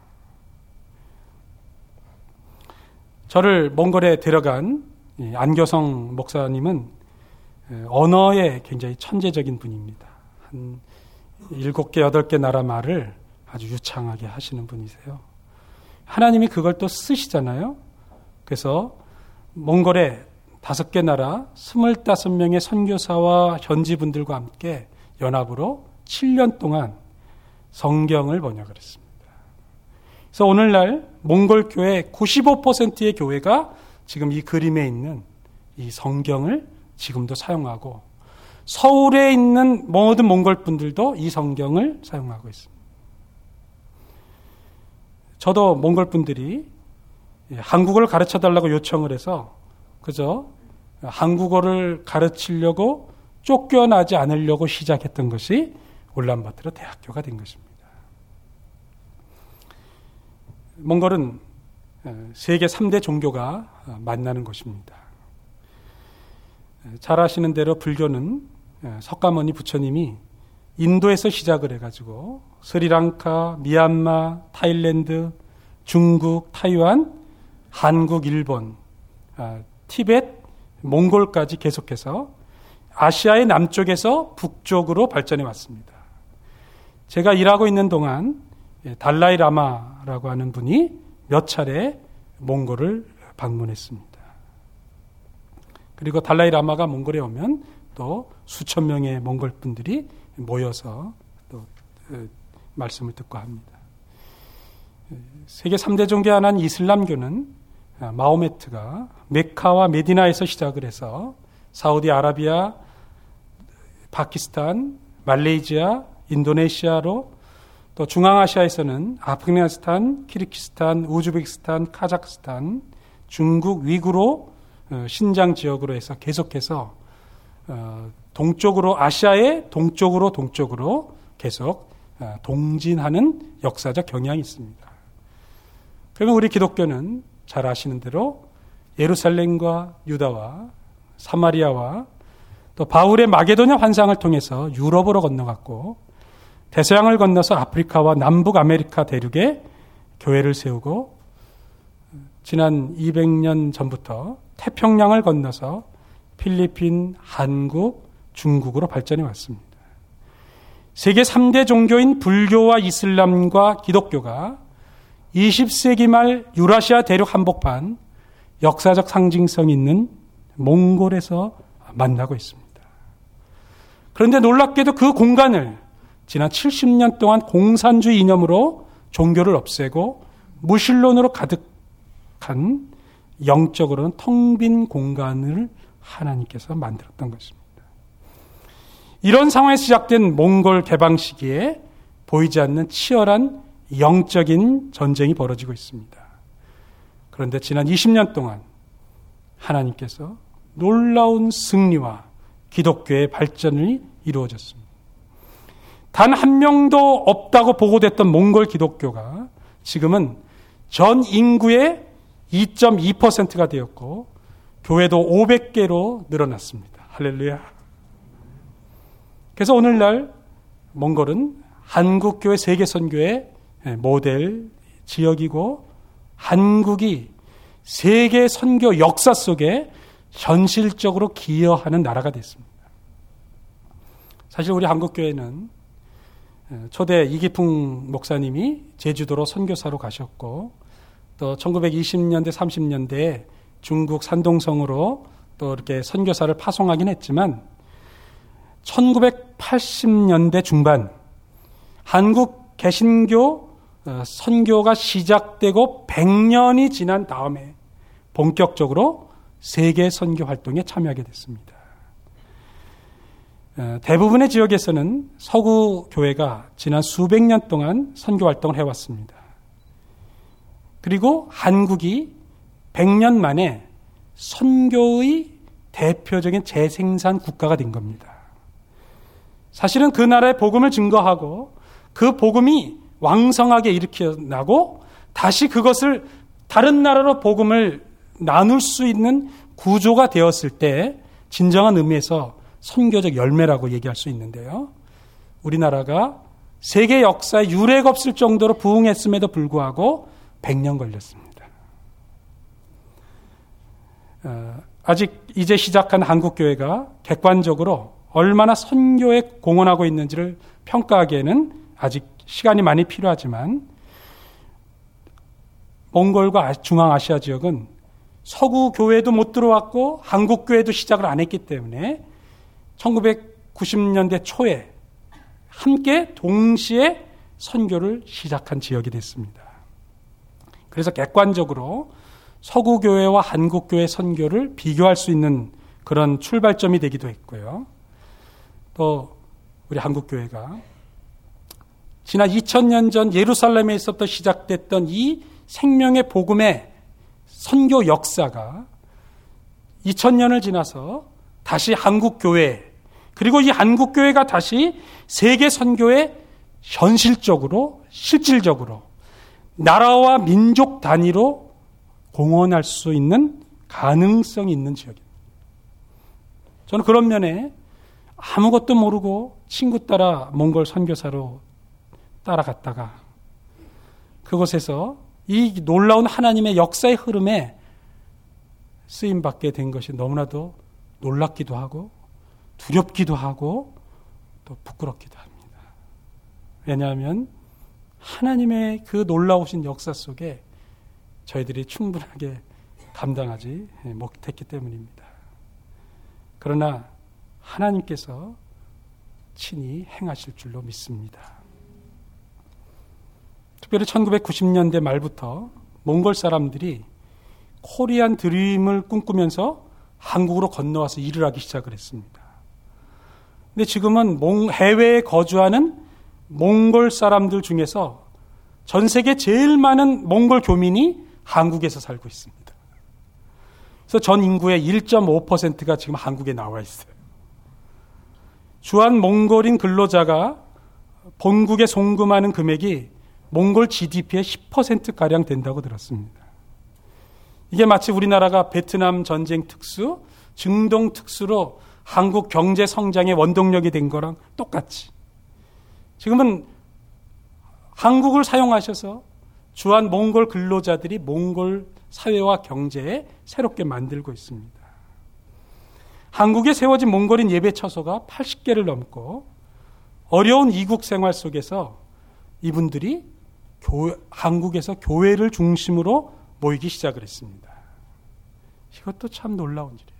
저를 몽골에 데려간 안교성 목사님은 언어에 굉장히 천재적인 분입니다. 한 일곱 개, 여덟 개 나라 말을 아주 유창하게 하시는 분이세요. 하나님이 그걸 또 쓰시잖아요. 그래서 몽골에 다섯 개 나라 스물다섯 명의 선교사와 현지 분들과 함께 연합으로 칠 년 동안 성경을 번역을 했습니다. 그래서 오늘날 몽골 교회 구십오 퍼센트의 교회가 지금 이 그림에 있는 이 성경을 지금도 사용하고 서울에 있는 모든 몽골 분들도 이 성경을 사용하고 있습니다. 저도 몽골 분들이 한국어를 가르쳐 달라고 요청을 해서 그저 한국어를 가르치려고 쫓겨나지 않으려고 시작했던 것이 울란바토르 대학교가 된 것입니다. 몽골은 세계 삼 대 종교가 만나는 곳입니다. 잘 아시는 대로 불교는 석가모니 부처님이 인도에서 시작을 해가지고 스리랑카, 미얀마, 타일랜드, 중국, 타이완, 한국, 일본, 티벳, 몽골까지 계속해서 아시아의 남쪽에서 북쪽으로 발전해 왔습니다. 제가 일하고 있는 동안 달라이 라마라고 하는 분이 몇 차례 몽골을 방문했습니다. 그리고 달라이 라마가 몽골에 오면 또 수천 명의 몽골 분들이 모여서 또 말씀을 듣고 합니다. 세계 삼 대 종교 하나인 이슬람교는 마호메트가 메카와 메디나에서 시작을 해서 사우디아라비아, 파키스탄, 말레이시아, 인도네시아로 또 중앙아시아에서는 아프가니스탄, 키르기스탄, 우즈베키스탄, 카자흐스탄, 중국, 위구르, 신장 지역으로 해서 계속해서 동쪽으로 아시아의 동쪽으로 동쪽으로 계속 동진하는 역사적 경향이 있습니다. 그러면 우리 기독교는 잘 아시는 대로 예루살렘과 유다와 사마리아와 또 바울의 마게도냐 환상을 통해서 유럽으로 건너갔고 대서양을 건너서 아프리카와 남북 아메리카 대륙에 교회를 세우고 지난 이백 년 전부터 태평양을 건너서 필리핀, 한국, 중국으로 발전해 왔습니다. 세계 삼 대 종교인 불교와 이슬람과 기독교가 이십 세기 말 유라시아 대륙 한복판 역사적 상징성 있는 몽골에서 만나고 있습니다. 그런데 놀랍게도 그 공간을 지난 칠십 년 동안 공산주의 이념으로 종교를 없애고 무신론으로 가득한 영적으로는 텅 빈 공간을 하나님께서 만들었던 것입니다. 이런 상황에서 시작된 몽골 개방 시기에 보이지 않는 치열한 영적인 전쟁이 벌어지고 있습니다. 그런데 지난 이십 년 동안 하나님께서 놀라운 승리와 기독교의 발전이 이루어졌습니다. 단 한 명도 없다고 보고됐던 몽골 기독교가 지금은 전 인구의 이 점 이 퍼센트가 되었고 교회도 오백 개로 늘어났습니다. 할렐루야. 그래서 오늘날 몽골은 한국교회 세계선교의 모델 지역이고 한국이 세계 선교 역사 속에 현실적으로 기여하는 나라가 됐습니다. 사실 우리 한국교회는 초대 이기풍 목사님이 제주도로 선교사로 가셨고 또 천구백이십 년대 삼십 년대에 중국 산동성으로 또 이렇게 선교사를 파송하긴 했지만 천구백팔십 년대 중반 한국 개신교 선교가 시작되고 백 년이 지난 다음에 본격적으로 세계 선교 활동에 참여하게 됐습니다. 대부분의 지역에서는 서구 교회가 지난 수백 년 동안 선교 활동을 해왔습니다. 그리고 한국이 백 년 만에 선교의 대표적인 재생산 국가가 된 겁니다. 사실은 그 나라의 복음을 증거하고 그 복음이 왕성하게 일으켜나고 다시 그것을 다른 나라로 복음을 나눌 수 있는 구조가 되었을 때 진정한 의미에서 선교적 열매라고 얘기할 수 있는데요. 우리나라가 세계 역사에 유례가 없을 정도로 부흥했음에도 불구하고 백 년 걸렸습니다. 어, 아직 이제 시작한 한국교회가 객관적으로 얼마나 선교에 공헌하고 있는지를 평가하기에는 아직 시간이 많이 필요하지만 몽골과 중앙아시아 지역은 서구 교회도 못 들어왔고 한국 교회도 시작을 안 했기 때문에 천구백구십 년대 초에 함께 동시에 선교를 시작한 지역이 됐습니다. 그래서 객관적으로 서구 교회와 한국 교회 선교를 비교할 수 있는 그런 출발점이 되기도 했고요. 또 우리 한국 교회가 지난 이천 년 전 예루살렘에서부터 시작됐던 이 생명의 복음의 선교 역사가 이천 년을 지나서 다시 한국 교회 그리고 이 한국 교회가 다시 세계 선교에 현실적으로 실질적으로 나라와 민족 단위로 공헌할 수 있는 가능성이 있는 지역입니다. 저는 그런 면에 아무것도 모르고 친구 따라 몽골 선교사로 따라갔다가 그곳에서 이 놀라운 하나님의 역사의 흐름에 쓰임받게 된 것이 너무나도 놀랍기도 하고 두렵기도 하고 또 부끄럽기도 합니다. 왜냐하면 하나님의 그 놀라우신 역사 속에 저희들이 충분하게 감당하지 못했기 때문입니다. 그러나 하나님께서 친히 행하실 줄로 믿습니다. 특별히 천구백구십 년대 말부터 몽골 사람들이 코리안 드림을 꿈꾸면서 한국으로 건너와서 일을 하기 시작을 했습니다. 근데 지금은 해외에 거주하는 몽골 사람들 중에서 전 세계 제일 많은 몽골 교민이 한국에서 살고 있습니다. 그래서 전 인구의 일 점 오 퍼센트가 지금 한국에 나와 있어요. 주한 몽골인 근로자가 본국에 송금하는 금액이 몽골 지디피의 십 퍼센트가량 된다고 들었습니다. 이게 마치 우리나라가 베트남 전쟁 특수, 중동 특수로 한국 경제 성장의 원동력이 된 거랑 똑같이 지금은 한국을 사용하셔서 주한 몽골 근로자들이 몽골 사회와 경제에 새롭게 만들고 있습니다. 한국에 세워진 몽골인 예배 처소가 팔십 개를 넘고 어려운 이국 생활 속에서 이분들이 교회, 한국에서 교회를 중심으로 모이기 시작을 했습니다. 이것도 참 놀라운 일이에요.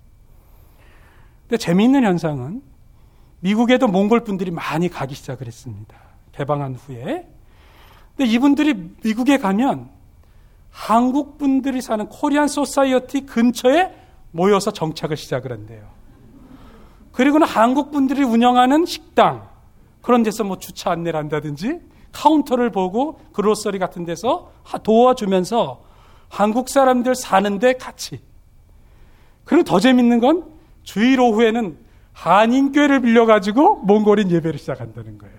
근데 재미있는 현상은 미국에도 몽골 분들이 많이 가기 시작을 했습니다. 개방한 후에. 근데 이분들이 미국에 가면 한국 분들이 사는 코리안 소사이어티 근처에 모여서 정착을 시작을 한대요. 그리고는 한국 분들이 운영하는 식당, 그런 데서 뭐 주차 안내를 한다든지 카운터를 보고 그로서리 같은 데서 도와주면서 한국 사람들 사는데 같이. 그리고 더 재밌는 건 주일 오후에는 한인교회를 빌려가지고 몽골인 예배를 시작한다는 거예요.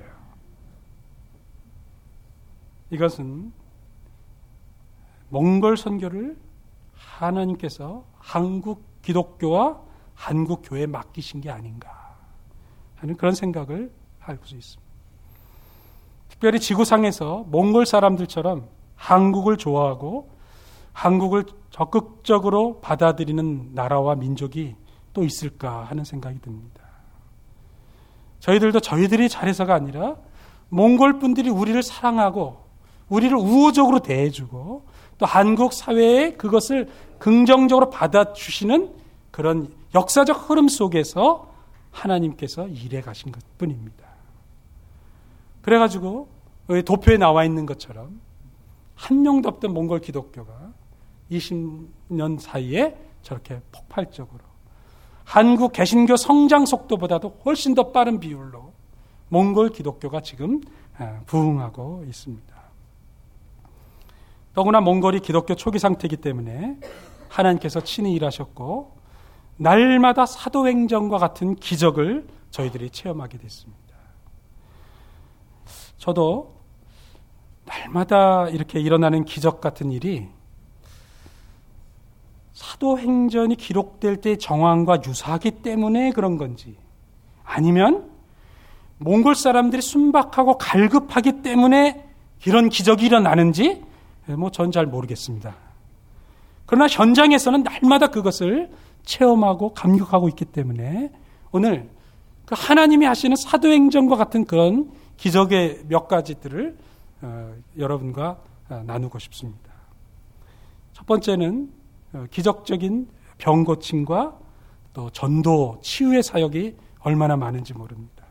이것은 몽골 선교를 하나님께서 한국 기독교와 한국 교회에 맡기신 게 아닌가 하는 그런 생각을 할 수 있습니다. 특별히 지구상에서 몽골 사람들처럼 한국을 좋아하고 한국을 적극적으로 받아들이는 나라와 민족이 또 있을까 하는 생각이 듭니다. 저희들도 저희들이 잘해서가 아니라 몽골 분들이 우리를 사랑하고 우리를 우호적으로 대해주고 또 한국 사회에 그것을 긍정적으로 받아주시는 그런 역사적 흐름 속에서 하나님께서 일해 가신 것뿐입니다. 그래가지고 도표에 나와 있는 것처럼 한 명도 없던 몽골 기독교가 이십 년 사이에 저렇게 폭발적으로 한국 개신교 성장 속도보다도 훨씬 더 빠른 비율로 몽골 기독교가 지금 부흥하고 있습니다. 더구나 몽골이 기독교 초기 상태이기 때문에 하나님께서 친히 일하셨고 날마다 사도행전과 같은 기적을 저희들이 체험하게 됐습니다. 저도 날마다 이렇게 일어나는 기적 같은 일이 사도행전이 기록될 때의 정황과 유사하기 때문에 그런 건지 아니면 몽골 사람들이 순박하고 갈급하기 때문에 이런 기적이 일어나는지 뭐 전 잘 모르겠습니다. 그러나 현장에서는 날마다 그것을 체험하고 감격하고 있기 때문에 오늘 그 하나님이 하시는 사도행전과 같은 그런 기적의 몇 가지들을 어, 여러분과 어, 나누고 싶습니다. 첫 번째는 어, 기적적인 병 고침과 또 전도, 치유의 사역이 얼마나 많은지 모릅니다.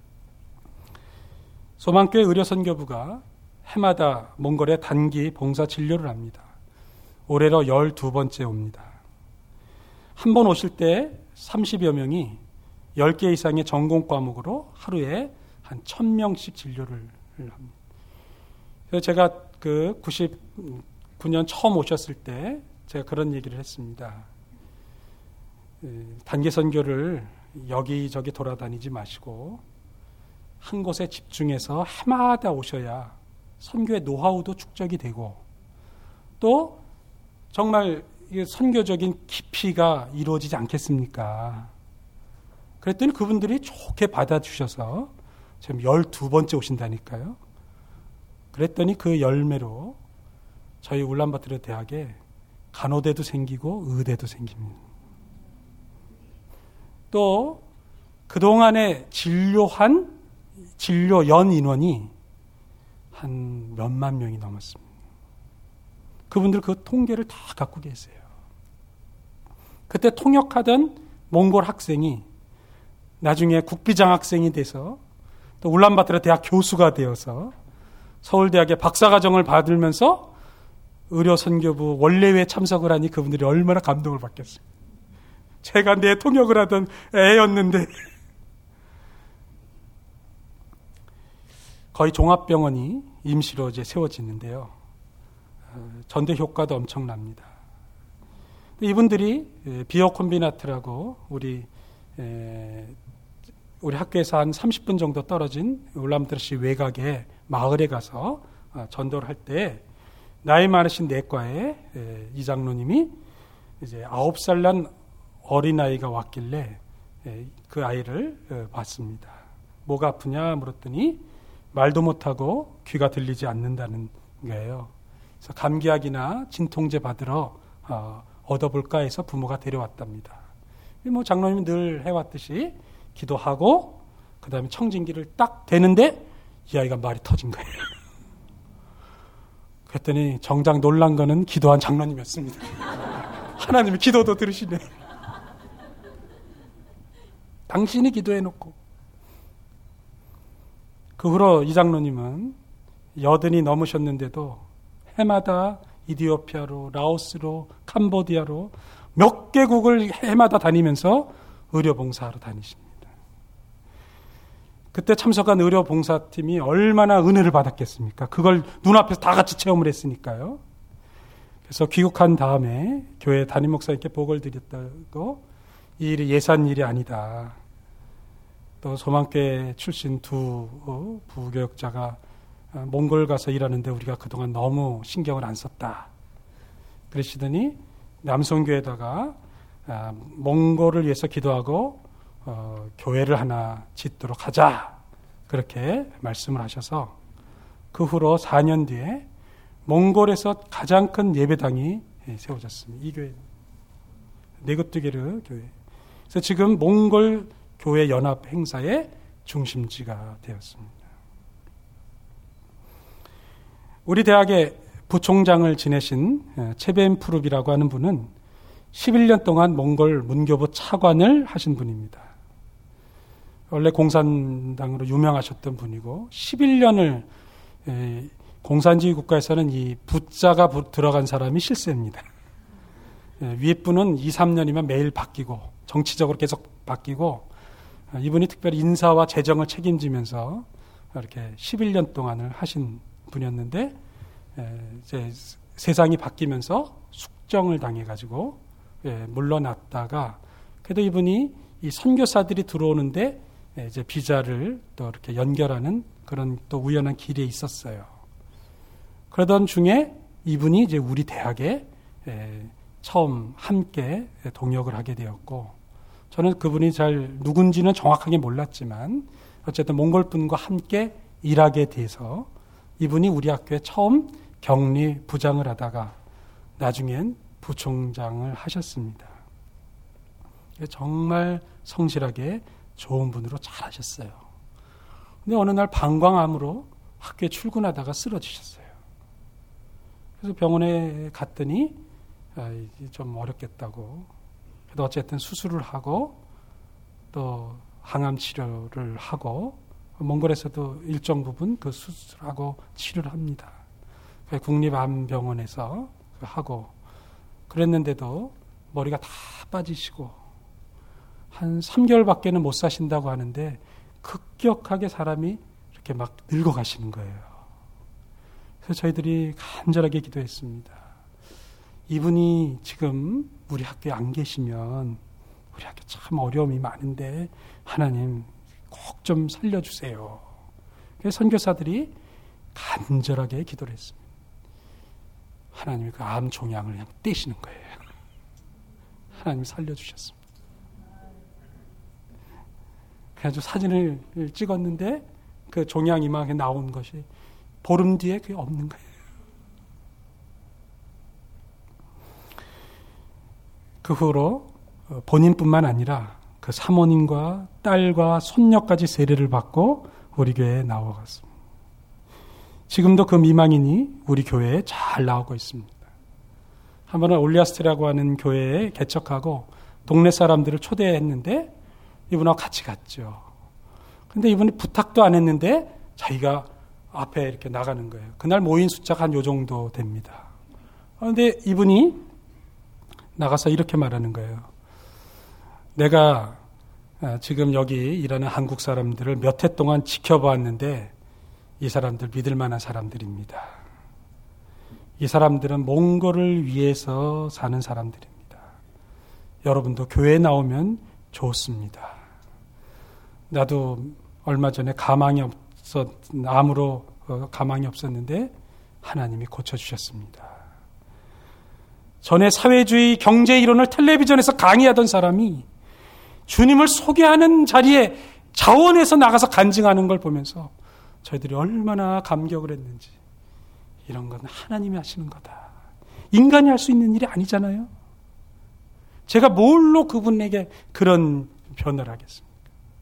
소망교회 의료선교부가 해마다 몽골에 단기 봉사 진료를 합니다. 올해로 열두 번째 옵니다. 한 번 오실 때 삼십여 명이 열 개 이상의 전공 과목으로 하루에 한 천 명씩 진료를 합니다. 그래서 제가 그 구십구 년 처음 오셨을 때 제가 그런 얘기를 했습니다. 단기 선교를 여기저기 돌아다니지 마시고 한 곳에 집중해서 해마다 오셔야 선교의 노하우도 축적이 되고 또 정말 선교적인 깊이가 이루어지지 않겠습니까? 그랬더니 그분들이 좋게 받아주셔서 지금 열두 번째 오신다니까요. 그랬더니 그 열매로 저희 울란바토르 대학에 간호대도 생기고 의대도 생깁니다. 또 그동안에 진료한 진료 연 인원이 한 몇만 명이 넘었습니다. 그분들 그 통계를 다 갖고 계세요. 그때 통역하던 몽골 학생이 나중에 국비장학생이 돼서 또 울란바토르 대학 교수가 되어서 서울대학의 박사과정을 받으면서 의료선교부 원래회에 참석을 하니 그분들이 얼마나 감동을 받겠어요. 제가 내 통역을 하던 애였는데 거의 종합병원이 임시로 이제 세워지는데요. 전대 효과도 엄청납니다. 이분들이 비오콤비나트라고 우리 우리 학교에서 한 삼십 분 정도 떨어진 울란바토르시 외곽의 마을에 가서 전도를 할 때 나이 많으신 내과의 이 장로님이 이제 아홉 살 난 어린아이가 왔길래 그 아이를 봤습니다. 뭐가 아프냐 물었더니 말도 못하고 귀가 들리지 않는다는 거예요. 그래서 감기약이나 진통제 받으러 어, 얻어볼까 해서 부모가 데려왔답니다. 뭐 장로님이 늘 해왔듯이 기도하고 그 다음에 청진기를 딱 대는데 이 아이가 말이 터진 거예요. 그랬더니 정작 놀란 거는 기도한 장로님이었습니다. 하나님이 기도도 들으시네. 당신이 기도해놓고. 그 후로 이 장로님은 여든이 넘으셨는데도 해마다 이디오피아로, 라오스로, 캄보디아로 몇 개국을 해마다 다니면서 의료봉사하러 다니십니다. 그때 참석한 의료봉사팀이 얼마나 은혜를 받았겠습니까? 그걸 눈앞에서 다 같이 체험을 했으니까요. 그래서 귀국한 다음에 교회 담임 목사님께 보고를 드렸다고 이 일이 예산 일이 아니다. 또 소망교회 출신 두 부교역자가 몽골 가서 일하는데 우리가 그동안 너무 신경을 안 썼다. 그러시더니 남성교회에다가 몽골을 위해서 기도하고 어, 교회를 하나 짓도록 하자. 그렇게 말씀을 하셔서 그 후로 사 년 뒤에 몽골에서 가장 큰 예배당이 세워졌습니다. 이 교회, 네그뚜게르 교회. 그래서 지금 몽골 교회 연합 행사의 중심지가 되었습니다. 우리 대학의 부총장을 지내신 체벤푸룹이라고 하는 분은 십일 년 동안 몽골 문교부 차관을 하신 분입니다. 원래 공산당으로 유명하셨던 분이고 십일 년을 공산주의 국가에서는 이 부자가 들어간 사람이 실세입니다. 위에 분은 이, 삼 년이면 매일 바뀌고 정치적으로 계속 바뀌고 이분이 특별히 인사와 재정을 책임지면서 이렇게 십일 년 동안을 하신 분이었는데 이제 세상이 바뀌면서 숙정을 당해가지고 물러났다가 그래도 이분이 이 선교사들이 들어오는데 이제 비자를 또 이렇게 연결하는 그런 또 우연한 길이 있었어요. 그러던 중에 이분이 이제 우리 대학에 처음 함께 동역을 하게 되었고, 저는 그분이 잘 누군지는 정확하게 몰랐지만 어쨌든 몽골 분과 함께 일하게 돼서 이분이 우리 학교에 처음 격리 부장을 하다가 나중엔 부총장을 하셨습니다. 정말 성실하게 좋은 분으로 잘 하셨어요. 근데 어느 날 방광암으로 학교에 출근하다가 쓰러지셨어요. 그래서 병원에 갔더니 아, 좀 어렵겠다고. 그래도 어쨌든 수술을 하고 또 항암 치료를 하고 몽골에서도 일정 부분 그 수술하고 치료를 합니다. 국립암병원에서 하고 그랬는데도 머리가 다 빠지시고 한 삼 개월밖에는 못 사신다고 하는데 급격하게 사람이 이렇게 막 늙어가시는 거예요. 그래서 저희들이 간절하게 기도했습니다. 이분이 지금 우리 학교에 안 계시면 우리 학교 참 어려움이 많은데 하나님 꼭 좀 살려주세요. 그래서 선교사들이 간절하게 기도를 했습니다. 하나님이 그 암 종양을 그냥 떼시는 거예요. 하나님이 살려주셨습니다. 그래가지고 사진을 찍었는데 그 종양 이만하게 나온 것이 보름 뒤에 그게 없는 거예요. 그 후로 본인뿐만 아니라 그 사모님과 딸과 손녀까지 세례를 받고 우리 교회에 나와갔습니다. 지금도 그 미망인이 우리 교회에 잘 나오고 있습니다. 한 번은 올리아스트라고 하는 교회에 개척하고 동네 사람들을 초대했는데 이분하고 같이 갔죠. 근데 이분이 부탁도 안 했는데 자기가 앞에 이렇게 나가는 거예요. 그날 모인 숫자가 한 요 정도 됩니다. 그런데 이분이 나가서 이렇게 말하는 거예요. 내가 지금 여기 일하는 한국 사람들을 몇 해 동안 지켜보았는데 이 사람들 믿을 만한 사람들입니다. 이 사람들은 몽골을 위해서 사는 사람들입니다. 여러분도 교회에 나오면 좋습니다. 나도 얼마 전에 가망이 없었, 암으로 가망이 없었는데 하나님이 고쳐주셨습니다. 전에 사회주의 경제 이론을 텔레비전에서 강의하던 사람이 주님을 소개하는 자리에 자원해서 나가서 간증하는 걸 보면서 저희들이 얼마나 감격을 했는지. 이런 건 하나님이 하시는 거다. 인간이 할 수 있는 일이 아니잖아요. 제가 뭘로 그분에게 그런 변화를 하겠습니까?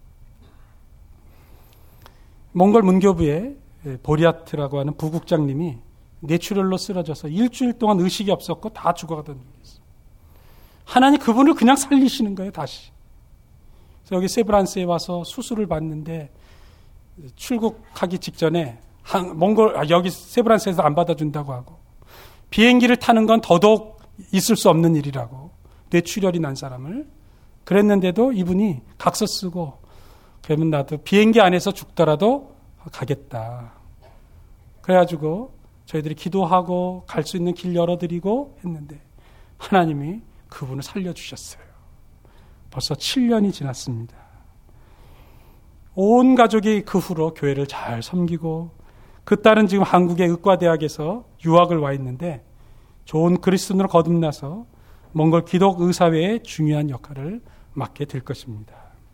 몽골 문교부의 보리아트라고 하는 부국장님이 뇌출혈로 쓰러져서 일주일 동안 의식이 없었고 다 죽어가던 적이 있어요. 하나님 그분을 그냥 살리시는 거예요, 다시. 그래서 여기 세브란스에 와서 수술을 받는데 출국하기 직전에 한, 몽골, 아, 여기 세브란스에서 안 받아준다고 하고 비행기를 타는 건 더더욱 있을 수 없는 일이라고 뇌출혈이 난 사람을 그랬는데도 이분이 각서 쓰고 그러면 나도 비행기 안에서 죽더라도 가겠다. 그래가지고 저희들이 기도하고 갈 수 있는 길 열어드리고 했는데 하나님이 그분을 살려주셨어요. 벌써 칠 년이 지났습니다. 온 가족이 그 후로 교회를 잘 섬기고, 그 딸은 지금 한국의 의과대학에서 유학을 와 있는데 좋은 그리스도인으로 거듭나서 몽골 기독 의사회의 중요한 역할을 맡게 될 것입니다.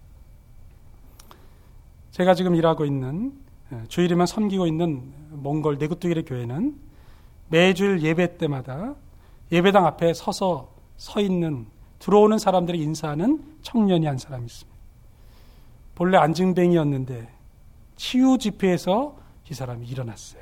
제가 지금 일하고 있는, 주일에만 섬기고 있는 몽골 네구뚜길의 교회는 매주일 예배 때마다 예배당 앞에 서서 서 있는, 들어오는 사람들이 인사하는 청년이 한 사람이 있습니다. 본래 안진뱅이였는데 치유 집회에서 이 사람이 일어났어요.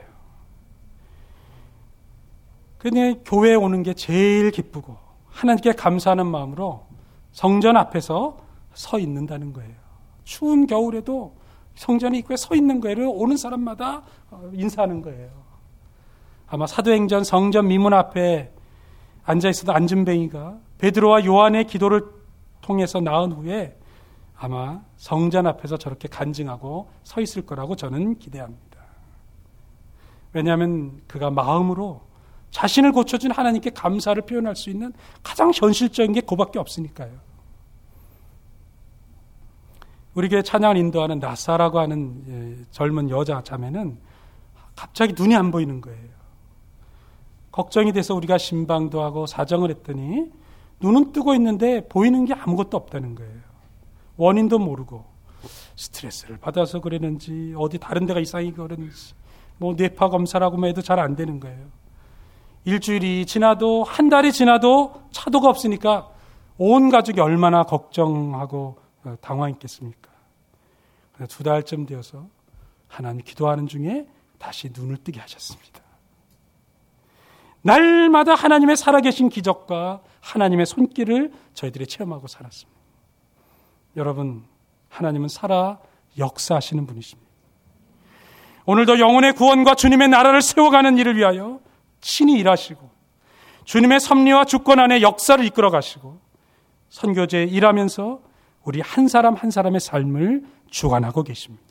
그런데 교회에 오는 게 제일 기쁘고 하나님께 감사하는 마음으로 성전 앞에서 서 있는다는 거예요. 추운 겨울에도 성전 입구에 서 있는 거예요. 오는 사람마다 인사하는 거예요. 아마 사도행전 성전 미문 앞에 앉아있어도 안진뱅이가 베드로와 요한의 기도를 통해서 나은 후에 아마 성전 앞에서 저렇게 간증하고 서 있을 거라고 저는 기대합니다. 왜냐하면 그가 마음으로 자신을 고쳐준 하나님께 감사를 표현할 수 있는 가장 현실적인 게 그밖에 없으니까요. 우리 교회 찬양을 인도하는 나사라고 하는 젊은 여자 자매는 갑자기 눈이 안 보이는 거예요. 걱정이 돼서 우리가 신방도 하고 사정을 했더니 눈은 뜨고 있는데 보이는 게 아무것도 없다는 거예요. 원인도 모르고 스트레스를 받아서 그랬는지 어디 다른 데가 이상이 그랬는지 뭐 뇌파 검사라고만 해도 잘 안 되는 거예요. 일주일이 지나도 한 달이 지나도 차도가 없으니까 온 가족이 얼마나 걱정하고 당황했겠습니까? 그래서 두 달쯤 되어서 하나님 기도하는 중에 다시 눈을 뜨게 하셨습니다. 날마다 하나님의 살아계신 기적과 하나님의 손길을 저희들이 체험하고 살았습니다. 여러분, 하나님은 살아 역사하시는 분이십니다. 오늘도 영혼의 구원과 주님의 나라를 세워가는 일을 위하여 친히 일하시고 주님의 섭리와 주권 안에 역사를 이끌어 가시고 선교제에 일하면서 우리 한 사람 한 사람의 삶을 주관하고 계십니다.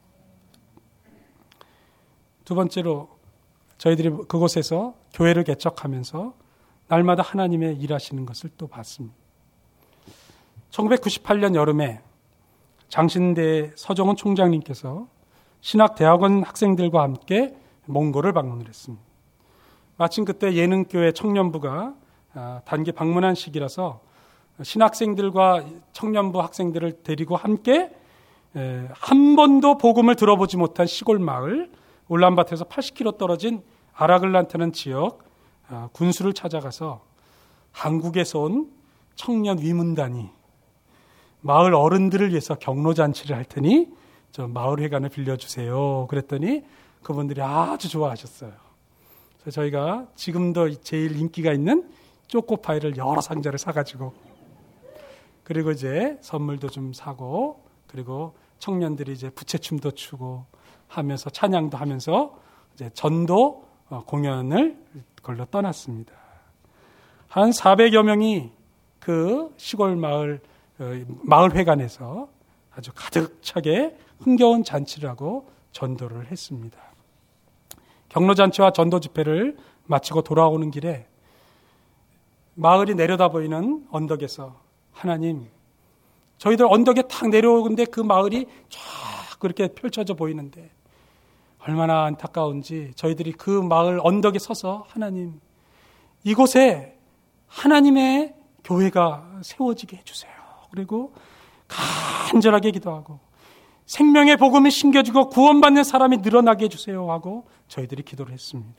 두 번째로 저희들이 그곳에서 교회를 개척하면서 날마다 하나님의 일하시는 것을 또 봤습니다. 천구백구십팔 년 여름에 장신대 서정훈 총장님께서 신학대학원 학생들과 함께 몽골을 방문을 했습니다. 마침 그때 예능교회 청년부가 단기 방문한 시기라서 신학생들과 청년부 학생들을 데리고 함께 한 번도 복음을 들어보지 못한 시골 마을 울란바토르에서 팔십 킬로미터 떨어진 아라글란트라는 지역 군수를 찾아가서 한국에서 온 청년 위문단이 마을 어른들을 위해서 경로잔치를 할 테니 저 마을회관을 빌려주세요. 그랬더니 그분들이 아주 좋아하셨어요. 그래서 저희가 지금도 제일 인기가 있는 초코파이를 여러 상자를 사가지고 그리고 이제 선물도 좀 사고 그리고 청년들이 이제 부채춤도 추고 하면서 찬양도 하면서 이제 전도 공연을 걸러 떠났습니다. 한 사백여 명이 그 시골 마을 마을회관에서 아주 가득 차게 흥겨운 잔치를 하고 전도를 했습니다. 경로잔치와 전도 집회를 마치고 돌아오는 길에 마을이 내려다 보이는 언덕에서 하나님, 저희들 언덕에 탁 내려오는데 그 마을이 쫙 그렇게 펼쳐져 보이는데 얼마나 안타까운지 저희들이 그 마을 언덕에 서서 하나님, 이곳에 하나님의 교회가 세워지게 해주세요. 그리고 간절하게 기도하고 생명의 복음이 심겨지고 구원받는 사람이 늘어나게 해주세요 하고 저희들이 기도를 했습니다.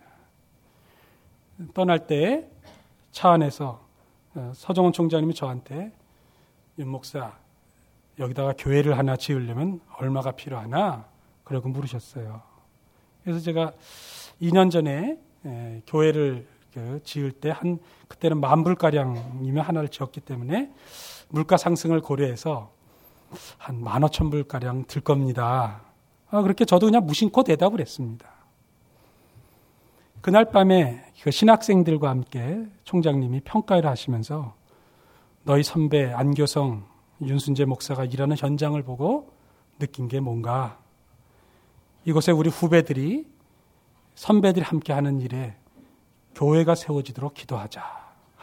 떠날 때 차 안에서 서정훈 총장님이 저한테 윤 목사, 여기다가 교회를 하나 지으려면 얼마가 필요하나? 그러고 물으셨어요. 그래서 제가 이 년 전에 교회를 지을 때 한 그때는 만 불가량이면 하나를 지었기 때문에 물가 상승을 고려해서 한 만 오천 불가량 들 겁니다. 아, 그렇게 저도 그냥 무심코 대답을 했습니다. 그날 밤에 그 신학생들과 함께 총장님이 평가를 하시면서 너희 선배 안교성, 윤순재 목사가 일하는 현장을 보고 느낀 게 뭔가, 이곳에 우리 후배들이 선배들이 함께 하는 일에 교회가 세워지도록 기도하자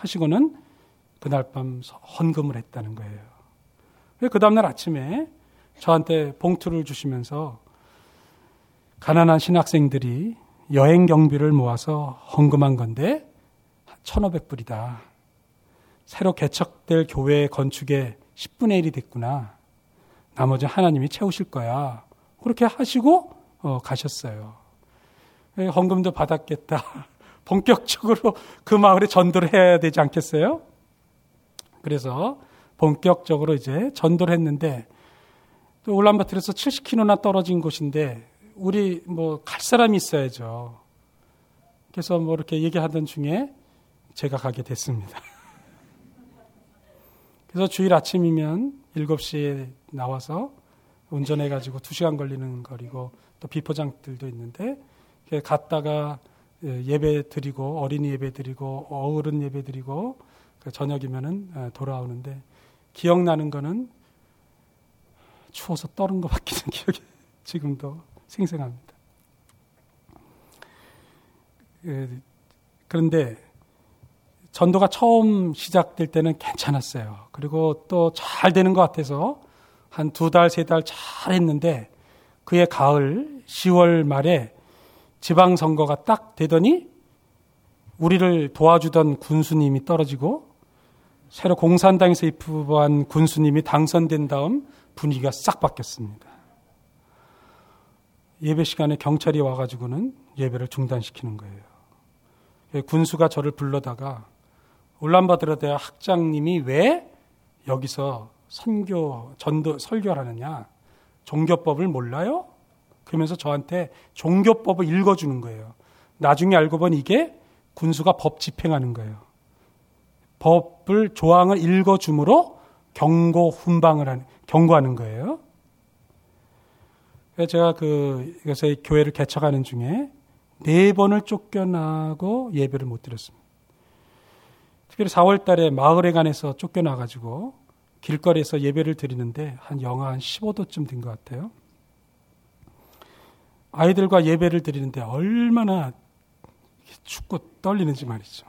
하시고는 그날 밤 헌금을 했다는 거예요. 그 다음날 아침에 저한테 봉투를 주시면서 가난한 신학생들이 여행 경비를 모아서 헌금한 건데 천오백 불이다. 새로 개척될 교회 건축의 십분의 일이 됐구나. 나머지 하나님이 채우실 거야. 그렇게 하시고 어, 가셨어요. 헌금도 받았겠다. 본격적으로 그 마을에 전도를 해야 되지 않겠어요? 그래서 본격적으로 이제 전도를 했는데 또 울란바토르에서 칠십 킬로미터나 떨어진 곳인데 우리 뭐 갈 사람이 있어야죠. 그래서 뭐 이렇게 얘기하던 중에 제가 가게 됐습니다. 그래서 주일 아침이면 일곱 시에 나와서 운전해가지고 두 시간 걸리는 거리고 또 비포장들도 있는데 갔다가 예배 드리고 어린이 예배 드리고 어른 예배 드리고 저녁이면은 돌아오는데 기억나는 거는 추워서 떨은 것밖에는 기억이 지금도 생생합니다. 그런데 전도가 처음 시작될 때는 괜찮았어요. 그리고 또 잘 되는 것 같아서 한 두 달, 세 달 잘 했는데 그해 가을 시월 말에 지방선거가 딱 되더니 우리를 도와주던 군수님이 떨어지고 새로 공산당에서 입후보한 군수님이 당선된 다음 분위기가 싹 바뀌었습니다. 예배 시간에 경찰이 와가지고는 예배를 중단시키는 거예요. 군수가 저를 불러다가 울란바토르 대학 학장님이 왜 여기서 선교, 전도, 설교를 하느냐? 종교법을 몰라요? 그러면서 저한테 종교법을 읽어주는 거예요. 나중에 알고 보니 이게 군수가 법 집행하는 거예요. 법을, 조항을 읽어줌으로 경고, 훈방을 하는, 경고하는 거예요. 그래서 제가 그, 그래서 교회를 개척하는 중에 네 번을 쫓겨나고 예배를 못 드렸습니다. 특별히 사월 달에 마을에 관해서 쫓겨나가지고 길거리에서 예배를 드리는데 한 영하 한 십오 도쯤 된 것 같아요. 아이들과 예배를 드리는데 얼마나 춥고 떨리는지 말이죠.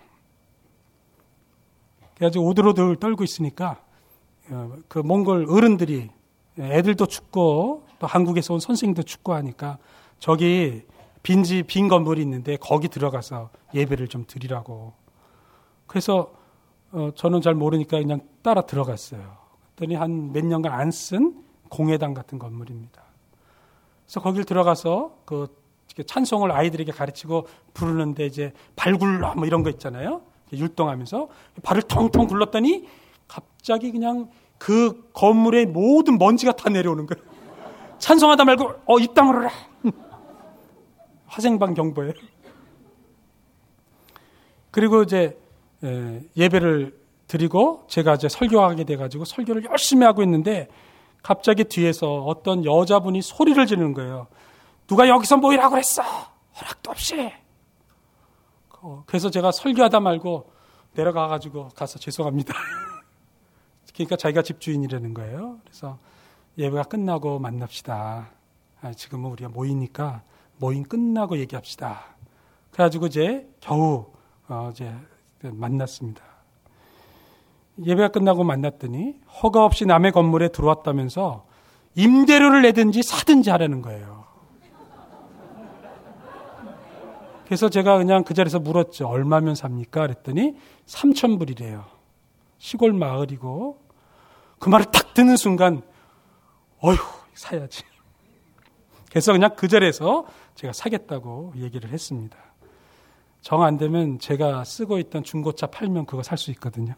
그래가지고 오들오들 떨고 있으니까 그 몽골 어른들이 애들도 춥고 또 한국에서 온 선생님도 춥고 하니까 저기 빈지 빈 건물이 있는데 거기 들어가서 예배를 좀 드리라고. 그래서 어, 저는 잘 모르니까 그냥 따라 들어갔어요. 그랬더니 한 몇 년간 안 쓴 공회당 같은 건물입니다. 그래서 거길 들어가서 그 찬송을 아이들에게 가르치고 부르는데 이제 발 굴러 뭐 이런 거 있잖아요. 율동하면서 발을 텅텅 굴렀더니 갑자기 그냥 그 건물의 모든 먼지가 다 내려오는 거예요. 찬송하다 말고 어, 입 다물어라. 화생방 경보예요. 그리고 이제 예배를 드리고 제가 이제 설교하게 돼가지고 설교를 열심히 하고 있는데 갑자기 뒤에서 어떤 여자분이 소리를 지르는 거예요. 누가 여기서 모이라고 했어? 허락도 없이. 그래서 제가 설교하다 말고 내려가가지고 가서 죄송합니다. 그러니까 자기가 집주인이라는 거예요. 그래서 예배가 끝나고 만납시다. 아, 지금은 우리가 모이니까 모임 끝나고 얘기합시다. 그래가지고 이제 겨우 어, 이제 만났습니다. 예배가 끝나고 만났더니 허가 없이 남의 건물에 들어왔다면서 임대료를 내든지 사든지 하라는 거예요. 그래서 제가 그냥 그 자리에서 물었죠. 얼마면 삽니까? 그랬더니 삼천 불이래요. 시골 마을이고. 그 말을 딱 듣는 순간 어휴 사야지. 그래서 그냥 그 자리에서 제가 사겠다고 얘기를 했습니다. 정 안 되면 제가 쓰고 있던 중고차 팔면 그거 살 수 있거든요.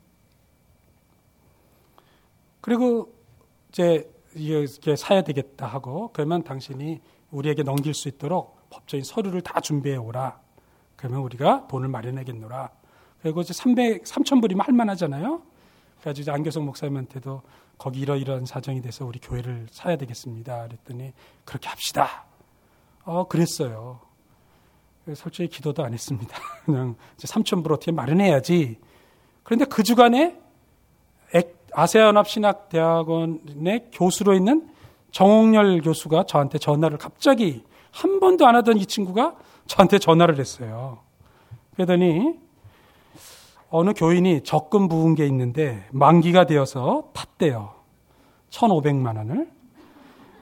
그리고 이제 이게 사야 되겠다 하고 그러면 당신이 우리에게 넘길 수 있도록 법적인 서류를 다 준비해 오라. 그러면 우리가 돈을 마련하겠노라. 그리고 이제 삼백, 삼천 불이면 할만하잖아요. 그래가지고 이제 안교석 목사님한테도 거기 이러이러한 사정이 돼서 우리 교회를 사야 되겠습니다. 그랬더니 그렇게 합시다. 어, 그랬어요. 솔직히 기도도 안 했습니다. 그냥 삼천 불 어떻게 마련해야지. 그런데 그 주간에 아세아연합신학대학원의 교수로 있는 정홍열 교수가 저한테 전화를 갑자기 한 번도 안 하던 이 친구가 저한테 전화를 했어요. 그러더니 어느 교인이 적금 부은 게 있는데 만기가 되어서 탔대요. 천오백만 원을.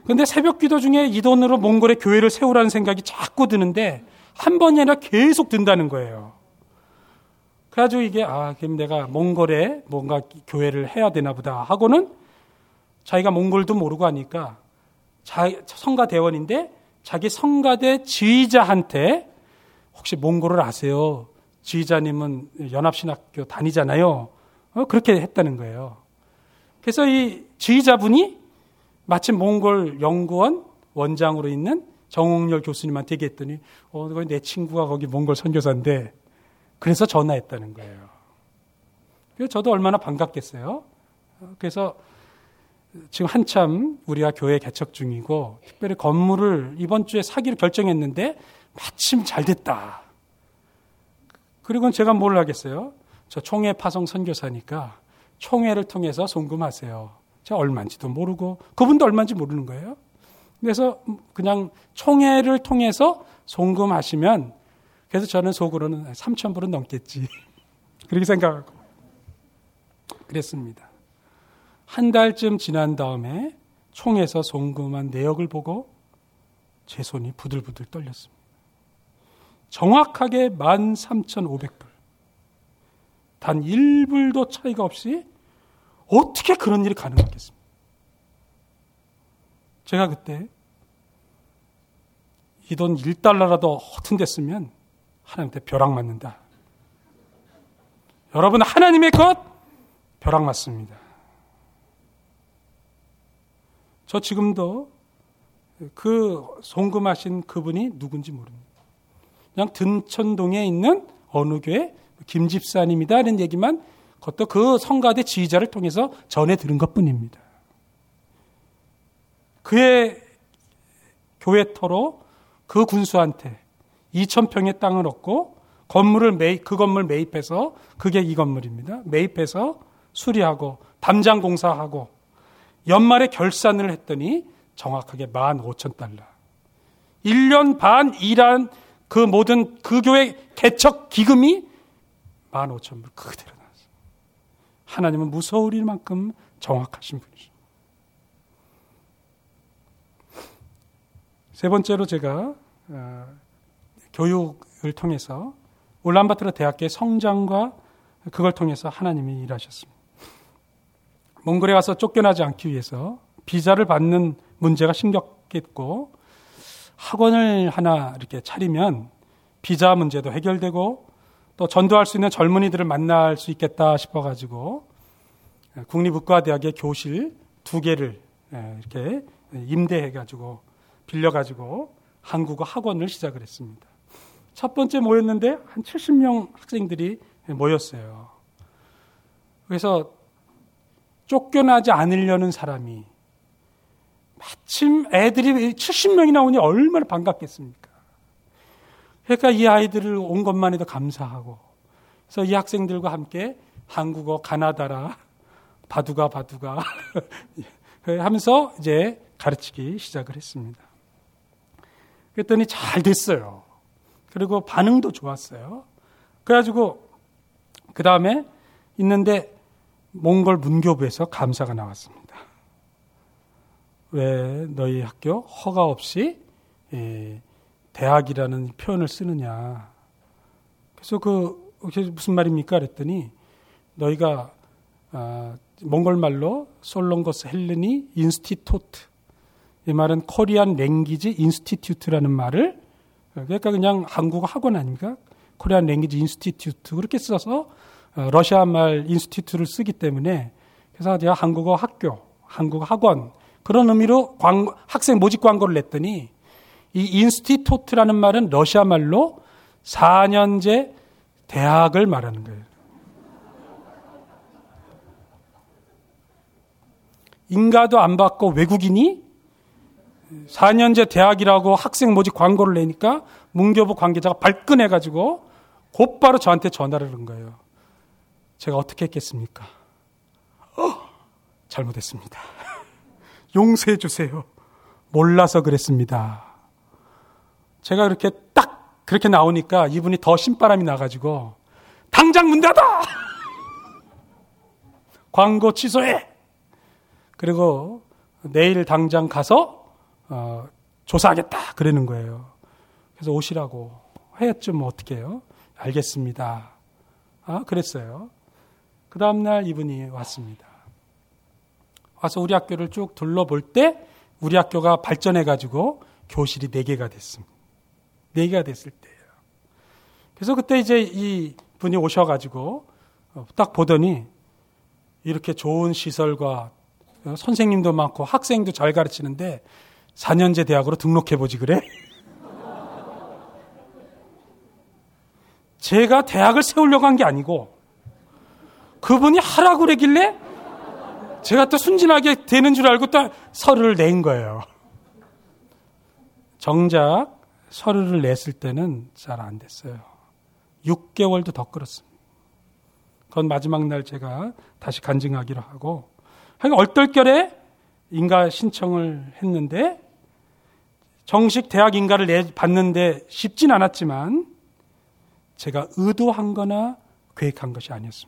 근데 새벽 기도 중에 이 돈으로 몽골에 교회를 세우라는 생각이 자꾸 드는데 한 번이 아니라 계속 든다는 거예요. 그래가지고 이게 아 그럼 내가 몽골에 뭔가 교회를 해야 되나 보다 하고는 자기가 몽골도 모르고 하니까 자, 성가대원인데 자기 성가대 지휘자한테 혹시 몽골을 아세요? 지휘자님은 연합신학교 다니잖아요. 어, 그렇게 했다는 거예요. 그래서 이 지휘자분이 마침 몽골 연구원 원장으로 있는 정홍렬 교수님한테 얘기했더니 어, 내 친구가 거기 몽골 선교사인데 그래서 전화했다는 거예요. 그래서 저도 얼마나 반갑겠어요. 그래서 지금 한참 우리가 교회 개척 중이고 특별히 건물을 이번 주에 사기로 결정했는데 마침 잘 됐다. 그리고 제가 뭘 하겠어요? 저 총회 파송 선교사니까 총회를 통해서 송금하세요. 제가 얼마인지도 모르고 그분도 얼마인지 모르는 거예요. 그래서 그냥 총회를 통해서 송금하시면 그래서 저는 속으로는 삼천 불은 넘겠지. 그렇게 생각하고 그랬습니다. 한 달쯤 지난 다음에 총회에서 송금한 내역을 보고 제 손이 부들부들 떨렸습니다. 정확하게 만 삼천오백 불. 단 일 불도 차이가 없이 어떻게 그런 일이 가능하겠습니까? 제가 그때 이 돈 일 달러라도 허튼 데 쓰면 하나님한테 벼락 맞는다. 여러분 하나님의 것 벼락 맞습니다. 저 지금도 그 송금하신 그분이 누군지 모릅니다. 그냥 든천동에 있는 어느 교회 김 집사님이다 하는 얘기만 그것도 그 성가대 지휘자를 통해서 전해 들은 것뿐입니다. 그의 교회터로 그 군수한테 이천 평의 땅을 얻고 건물을 매입, 그 건물 매입해서 그게 이 건물입니다. 매입해서 수리하고 담장 공사하고 연말에 결산을 했더니 정확하게 만 오천 달러. 일 년 반 일한 그 모든 그 교회 개척 기금이 만 오천 불 그대로 나왔어요. 하나님은 무서울 만큼 정확하신 분이죠. 세 번째로 제가 어, 교육을 통해서 울란바토르 대학교의 성장과 그걸 통해서 하나님이 일하셨습니다. 몽골에 가서 쫓겨나지 않기 위해서 비자를 받는 문제가 심각했고 학원을 하나 이렇게 차리면 비자 문제도 해결되고 또 전도할 수 있는 젊은이들을 만날 수 있겠다 싶어가지고 국립의과대학의 교실 두 개를 이렇게 임대해가지고 빌려가지고 한국어 학원을 시작을 했습니다. 첫 번째 모였는데 한 칠십 명 학생들이 모였어요. 그래서 쫓겨나지 않으려는 사람이 마침 애들이 칠십 명이 나오니 얼마나 반갑겠습니까? 그러니까 이 아이들을 온 것만 해도 감사하고 그래서 이 학생들과 함께 한국어 가나다라 바두가 바두가 하면서 이제 가르치기 시작을 했습니다. 그랬더니 잘 됐어요. 그리고 반응도 좋았어요. 그래가지고 그 다음에 있는데 몽골 문교부에서 감사가 나왔습니다. 왜 너희 학교 허가 없이 예, 대학이라는 표현을 쓰느냐. 그래서 그 무슨 말입니까? 그랬더니 너희가 아, 몽골 말로 솔롱거스 헬르니 인스티토트 이 말은 코리안 랭귀지 인스티튜트라는 말을 그러니까 그냥 한국어 학원 아닙니까? 코리안 랭귀지 인스티튜트 그렇게 써서 러시아 말 인스티튜트를 쓰기 때문에 그래서 제가 한국어 학교, 한국어 학원 그런 의미로 광고, 학생 모집 광고를 냈더니 이 인스티토트라는 말은 러시아 말로 사 년제 대학을 말하는 거예요. 인가도 안 받고 외국인이 사 년제 대학이라고 학생 모집 광고를 내니까 문교부 관계자가 발끈해가지고 곧바로 저한테 전화를 한 거예요. 제가 어떻게 했겠습니까? 어, 잘못했습니다. 용서해 주세요. 몰라서 그랬습니다. 제가 그렇게 딱 그렇게 나오니까 이분이 더 신바람이 나가지고 당장 문 닫아! 광고 취소해! 그리고 내일 당장 가서 어, 조사하겠다 그러는 거예요. 그래서 오시라고 했죠. 뭐 어떻게 해요? 알겠습니다. 아, 그랬어요. 그 다음날 이분이 왔습니다. 와서 우리 학교를 쭉 둘러볼 때 우리 학교가 발전해가지고 교실이 네 개가 됐습니다. 네 개가 됐을 때예요. 그래서 그때 이제 이 분이 오셔가지고 딱 보더니 이렇게 좋은 시설과 선생님도 많고 학생도 잘 가르치는데 사 년제 대학으로 등록해보지 그래? 제가 대학을 세우려고 한 게 아니고 그분이 하라고 그러길래 제가 또 순진하게 되는 줄 알고 또 서류를 낸 거예요. 정작 서류를 냈을 때는 잘 안 됐어요. 육 개월도 더 끌었습니다. 그건 마지막 날 제가 다시 간증하기로 하고 하여간 얼떨결에 인가 신청을 했는데 정식 대학 인가를 내 받는데 쉽진 않았지만 제가 의도한 거나 계획한 것이 아니었습니다.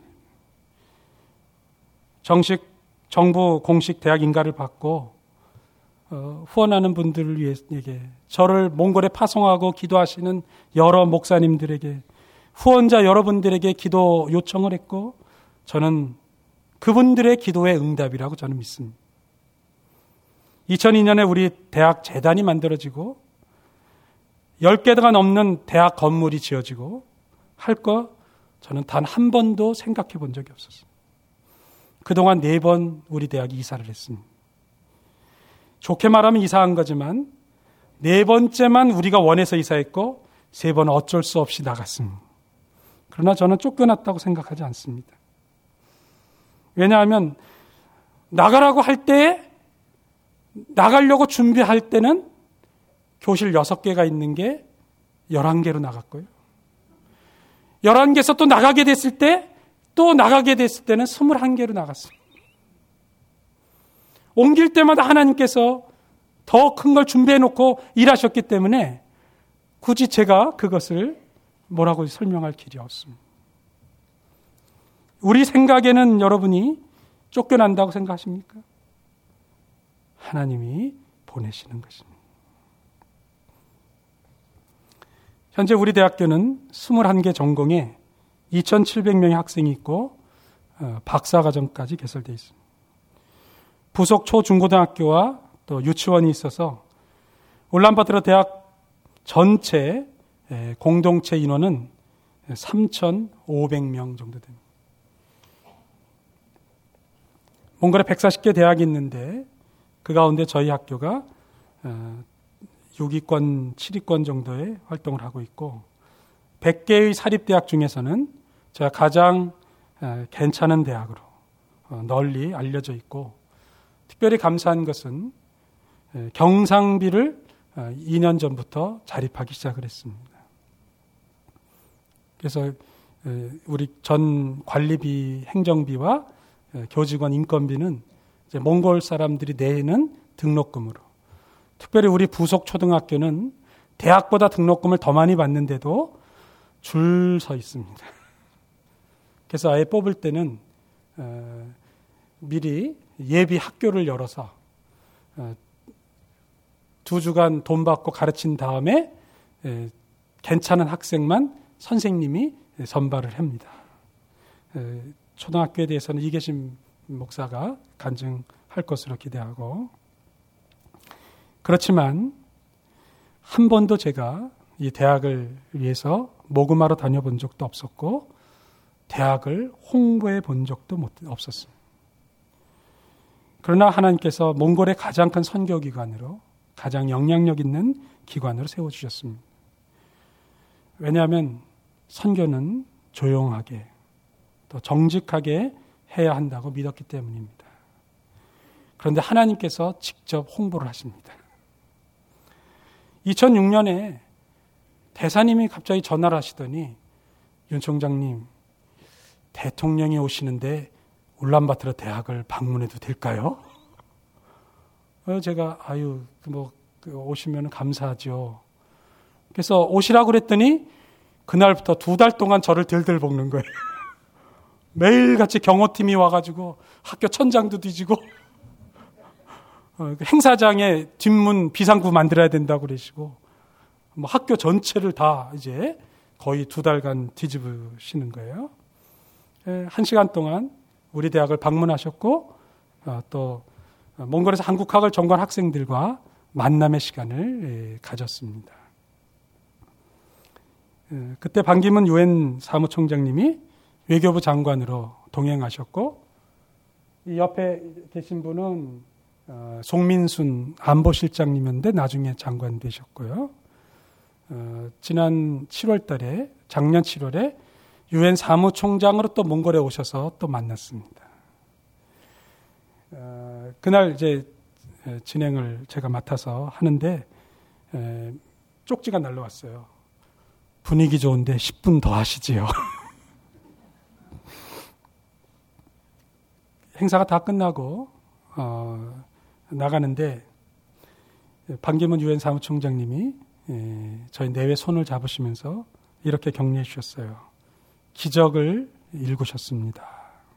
정식 정부 공식 대학 인가를 받고 어, 후원하는 분들을 위해서 저를 몽골에 파송하고 기도하시는 여러 목사님들에게 후원자 여러분들에게 기도 요청을 했고 저는 그분들의 기도의 응답이라고 저는 믿습니다. 이천이 년에 우리 대학 재단이 만들어지고 열 개가 넘는 대학 건물이 지어지고 할 거 저는 단 한 번도 생각해 본 적이 없었어요. 그동안 네 번 우리 대학이 이사를 했습니다. 좋게 말하면 이사한 거지만 네 번째만 우리가 원해서 이사했고 세 번은 어쩔 수 없이 나갔습니다. 그러나 저는 쫓겨났다고 생각하지 않습니다. 왜냐하면 나가라고 할 때 나가려고 준비할 때는 교실 여섯 개가 있는 게 열한 개로 나갔고요. 열한 개에서 또 나가게 됐을 때 또 나가게 됐을 때는 스물한 개로 나갔습니다. 옮길 때마다 하나님께서 더 큰 걸 준비해 놓고 일하셨기 때문에 굳이 제가 그것을 뭐라고 설명할 길이 없습니다. 우리 생각에는 여러분이 쫓겨난다고 생각하십니까? 하나님이 보내시는 것입니다. 현재 우리 대학교는 이십일 개 전공에 이천칠백 명의 학생이 있고 박사과정까지 개설되어 있습니다. 부속 초중고등학교와 또 유치원이 있어서 울란바토르 대학 전체 공동체 인원은 삼천오백 명 정도 됩니다. 몽골에 백사십 개 대학이 있는데 그 가운데 저희 학교가 육 위권, 칠 위권 정도의 활동을 하고 있고 백 개의 사립대학 중에서는 제가 가장 괜찮은 대학으로 널리 알려져 있고 특별히 감사한 것은 경상비를 이 년 전부터 자립하기 시작을 했습니다. 그래서 우리 전 관리비, 행정비와 교직원 인건비는 이제 몽골 사람들이 내는 등록금으로 특별히 우리 부속 초등학교는 대학보다 등록금을 더 많이 받는데도 줄 서 있습니다. 그래서 아예 뽑을 때는 어, 미리 예비 학교를 열어서 어, 두 주간 돈 받고 가르친 다음에 에, 괜찮은 학생만 선생님이 선발을 합니다. 에, 초등학교에 대해서는 이계심 목사가 간증할 것으로 기대하고 그렇지만 한 번도 제가 이 대학을 위해서 모금하러 다녀본 적도 없었고 대학을 홍보해 본 적도 못, 없었습니다. 그러나 하나님께서 몽골의 가장 큰 선교기관으로 가장 영향력 있는 기관으로 세워주셨습니다. 왜냐하면 선교는 조용하게 또 정직하게 해야 한다고 믿었기 때문입니다. 그런데 하나님께서 직접 홍보를 하십니다. 이천육 년에 대사님이 갑자기 전화를 하시더니 윤 총장님 대통령이 오시는데 울란바토르 대학을 방문해도 될까요? 제가 아유 뭐 오시면 감사하죠. 그래서 오시라고 그랬더니 그날부터 두 달 동안 저를 들들 볶는 거예요. 매일같이 경호팀이 와가지고 학교 천장도 뒤지고 행사장에 뒷문 비상구 만들어야 된다고 그러시고, 뭐 학교 전체를 다 이제 거의 두 달간 뒤집으시는 거예요. 한 시간 동안 우리 대학을 방문하셨고, 또 몽골에서 한국학을 전공한 학생들과 만남의 시간을 가졌습니다. 그때 반기문 유엔 사무총장님이 외교부 장관으로 동행하셨고, 이 옆에 계신 분은 송민순 안보실장님이었는데 나중에 장관 되셨고요. 어, 지난 칠월 달에, 작년 칠월에 유엔 사무총장으로 또 몽골에 오셔서 또 만났습니다. 어, 그날 이제 진행을 제가 맡아서 하는데 에, 쪽지가 날라왔어요. 분위기 좋은데 십 분 더 하시지요. 행사가 다 끝나고 어, 나가는데 반기문 유엔 사무총장님이 예, 저희 내외 손을 잡으시면서 이렇게 격려해 주셨어요. 기적을 일구셨습니다.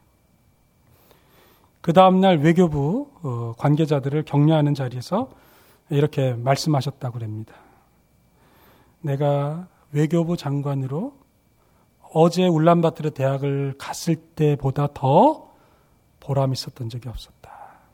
그 다음날 외교부 어, 관계자들을 격려하는 자리에서 이렇게 말씀하셨다고 합니다. 내가 외교부 장관으로 어제 울란바토르 대학을 갔을 때보다 더 보람 있었던 적이 없었다.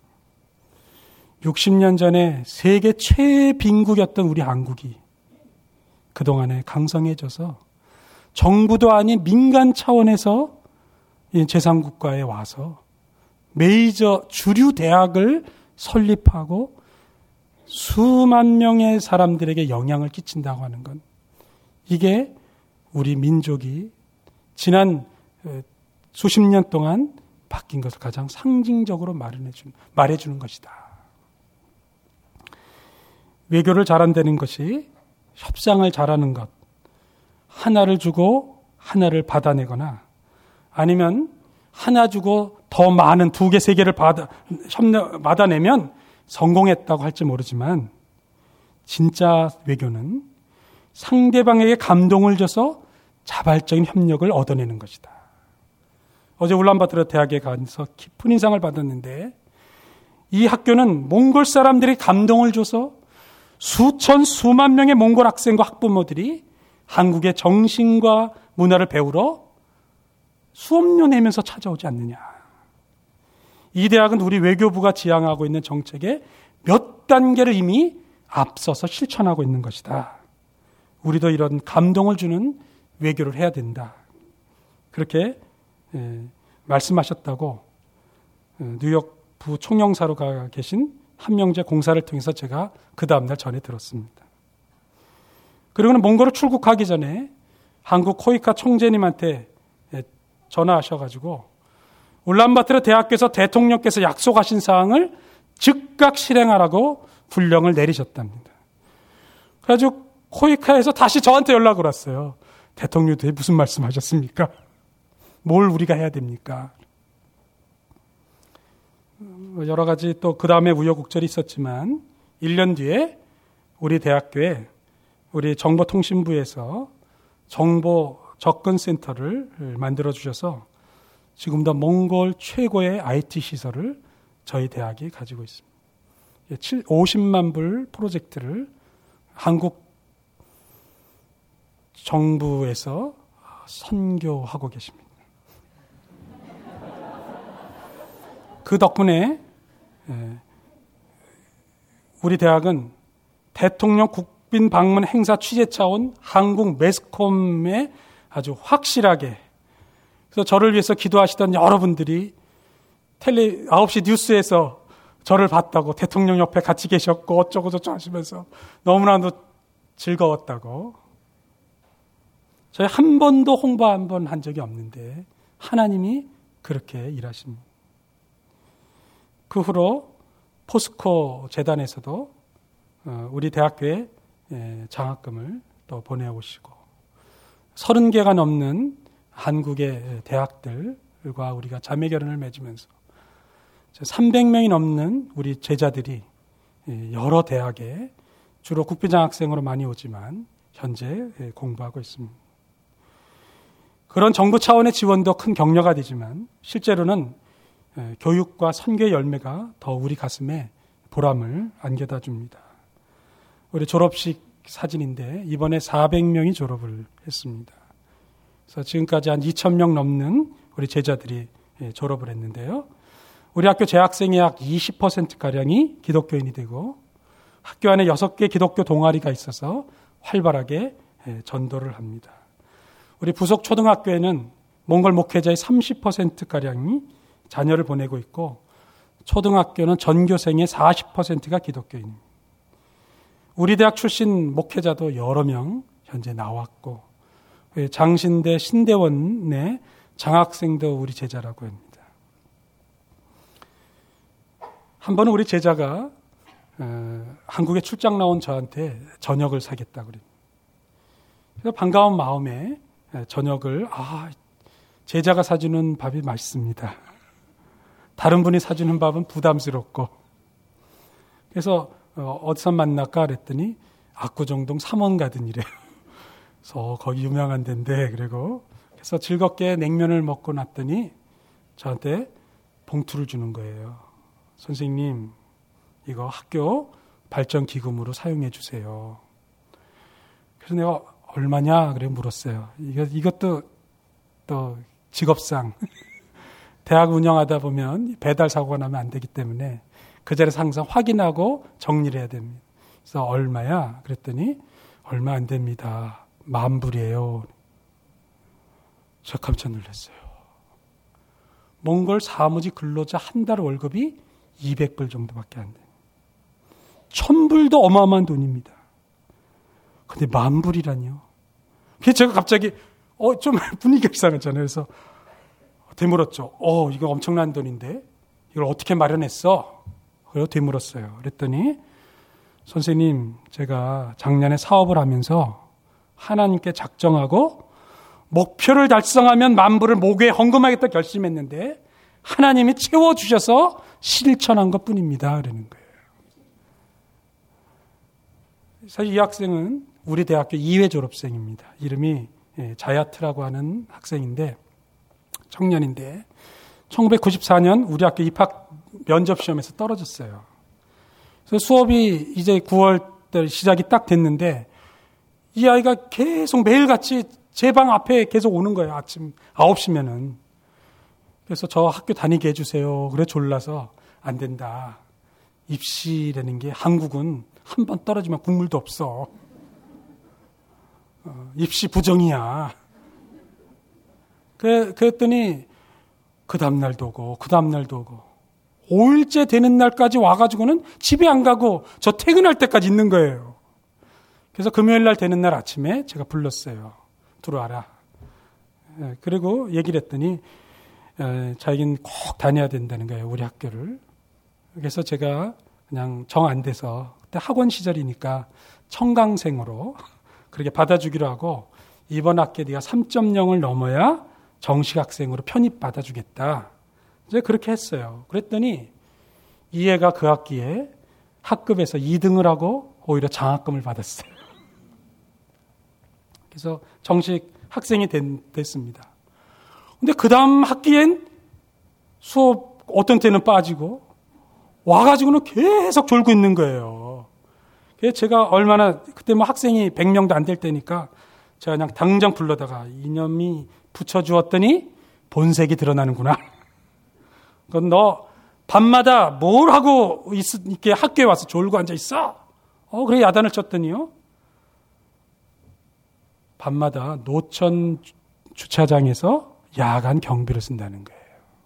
육십 년 전에 세계 최빈국이었던 우리 한국이 그동안에 강성해져서 정부도 아닌 민간 차원에서 제삼국가에 와서 메이저 주류 대학을 설립하고 수만 명의 사람들에게 영향을 끼친다고 하는 건, 이게 우리 민족이 지난 수십 년 동안 바뀐 것을 가장 상징적으로 말해주는, 말해주는 것이다. 외교를 잘한다는 것이 협상을 잘하는 것, 하나를 주고 하나를 받아내거나 아니면 하나 주고 더 많은 두 개, 세 개를 받아, 협력, 받아내면 성공했다고 할지 모르지만, 진짜 외교는 상대방에게 감동을 줘서 자발적인 협력을 얻어내는 것이다. 어제 울란바토르 대학에 가서 깊은 인상을 받았는데, 이 학교는 몽골 사람들이 감동을 줘서 수천, 수만 명의 몽골 학생과 학부모들이 한국의 정신과 문화를 배우러 수업료 내면서 찾아오지 않느냐. 이 대학은 우리 외교부가 지향하고 있는 정책의 몇 단계를 이미 앞서서 실천하고 있는 것이다. 우리도 이런 감동을 주는 외교를 해야 된다. 그렇게 예, 말씀하셨다고 뉴욕 부총영사로 가 계신 한명재 공사를 통해서 제가 그 다음날 전해 들었습니다. 그리고는 몽골을 출국하기 전에 한국 코이카 총재님한테 전화하셔가지고 울란바토르 대학교에서 대통령께서 약속하신 사항을 즉각 실행하라고 분령을 내리셨답니다. 그래가지고 코이카에서 다시 저한테 연락을 왔어요. 대통령도 무슨 말씀하셨습니까? 뭘 우리가 해야 됩니까? 여러 가지 또 그 다음에 우여곡절이 있었지만 일 년 뒤에 우리 대학교에 우리 정보통신부에서 정보 접근센터를 만들어 주셔서 지금도 몽골 최고의 아이티 시설을 저희 대학이 가지고 있습니다. 오십만 불 프로젝트를 한국 정부에서 선교하고 계십니다. 그 덕분에 우리 대학은 대통령 국빈 방문 행사 취재 차원 한국 매스컴에 아주 확실하게, 그래서 저를 위해서 기도하시던 여러분들이 텔레 아홉 시 뉴스에서 저를 봤다고, 대통령 옆에 같이 계셨고 어쩌고 저쩌고 하시면서 너무나도 즐거웠다고. 저희 한 번도 홍보 한 번 한 적이 없는데 하나님이 그렇게 일하십니다. 그 후로 포스코 재단에서도 우리 대학교에 장학금을 또 보내오시고 서른 개가 넘는 한국의 대학들과 우리가 자매 결연을 맺으면서 삼백 명이 넘는 우리 제자들이 여러 대학에 주로 국비장학생으로 많이 오지만 현재 공부하고 있습니다. 그런 정부 차원의 지원도 큰 격려가 되지만 실제로는 교육과 선교의 열매가 더 우리 가슴에 보람을 안겨다 줍니다. 우리 졸업식 사진인데 이번에 사백 명이 졸업을 했습니다. 그래서 지금까지 한 이천 명 넘는 우리 제자들이 졸업을 했는데요. 우리 학교 재학생의 약 이십 퍼센트가량이 기독교인이 되고 학교 안에 여섯 개 기독교 동아리가 있어서 활발하게 전도를 합니다. 우리 부속 초등학교에는 몽골 목회자의 삼십 퍼센트가량이 자녀를 보내고 있고 초등학교는 전교생의 사십 퍼센트가 기독교인입니다. 우리 대학 출신 목회자도 여러 명 현재 나왔고 장신대 신대원의 장학생도 우리 제자라고 합니다. 한 번은 우리 제자가 어, 한국에 출장 나온 저한테 저녁을 사겠다고 그래요. 그래서 반가운 마음에 저녁을 아 제자가 사주는 밥이 맛있습니다. 다른 분이 사주는 밥은 부담스럽고 그래서 어, 어디서 만날까 그랬더니 압구정동 삼원가든이래요. 그래서 거기 유명한 데인데 그리고 그래서 즐겁게 냉면을 먹고 났더니 저한테 봉투를 주는 거예요. 선생님 이거 학교 발전 기금으로 사용해 주세요. 그래서 내가 얼마냐 그래 물었어요. 이거 이것도 또 직업상 대학 운영하다 보면 배달 사고가 나면 안 되기 때문에 그 자리에서 항상 확인하고 정리를 해야 됩니다. 그래서 얼마야? 그랬더니 얼마 안 됩니다. 만 불이에요. 저 깜짝 놀랐어요. 몽골 사무직 근로자 한 달 월급이 이백 불 정도밖에 안 돼요. 천 불도 어마어마한 돈입니다. 근데 만 불이라니요. 그래서 제가 갑자기 어, 좀 분위기가 이상했잖아요. 그래서 되물었죠. 어, 이거 엄청난 돈인데 이걸 어떻게 마련했어? 그래서 되물었어요. 그랬더니 선생님, 제가 작년에 사업을 하면서 하나님께 작정하고 목표를 달성하면 만불을 모교에 헌금하겠다 결심했는데 하나님이 채워주셔서 실천한 것뿐입니다. 그러는 거예요. 사실 이 학생은 우리 대학교 이 회 졸업생입니다. 이름이 자야트라고 하는 학생인데 청년인데 천구백구십사 년 우리 학교 입학 면접시험에서 떨어졌어요. 그래서 수업이 이제 구월 달 시작이 딱 됐는데 이 아이가 계속 매일같이 제 방 앞에 계속 오는 거예요. 아침 아홉 시면은. 그래서 저 학교 다니게 해주세요. 그래 졸라서 안 된다. 입시라는 게 한국은 한 번 떨어지면 국물도 없어. 어, 입시 부정이야. 그래, 그랬더니 그 다음날도 오고 그 다음날도 오고 오 일째 되는 날까지 와가지고는 집에 안 가고 저 퇴근할 때까지 있는 거예요. 그래서 금요일 날 되는 날 아침에 제가 불렀어요. 들어와라. 그리고 얘기를 했더니 자기는 꼭 다녀야 된다는 거예요. 우리 학교를. 그래서 제가 그냥 정 안 돼서 그때 학원 시절이니까 청강생으로 그렇게 받아주기로 하고 이번 학기에 네가 삼 점 영을 넘어야 정식 학생으로 편입 받아주겠다. 이제 그렇게 했어요. 그랬더니 이 애가 그 학기에 학급에서 이 등을 하고 오히려 장학금을 받았어요. 그래서 정식 학생이 된, 됐습니다. 근데 그 다음 학기엔 수업 어떤 때는 빠지고 와가지고는 계속 졸고 있는 거예요. 그래서 제가 얼마나 그때 뭐 학생이 백 명도 안 될 때니까 제가 그냥 당장 불러다가 이념이 붙여주었더니 본색이 드러나는구나. 그건 너 밤마다 뭘 하고 있, 이렇게 학교에 와서 졸고 앉아 있어? 어, 그래 야단을 쳤더니요. 밤마다 노천 주차장에서 야간 경비를 쓴다는 거예요.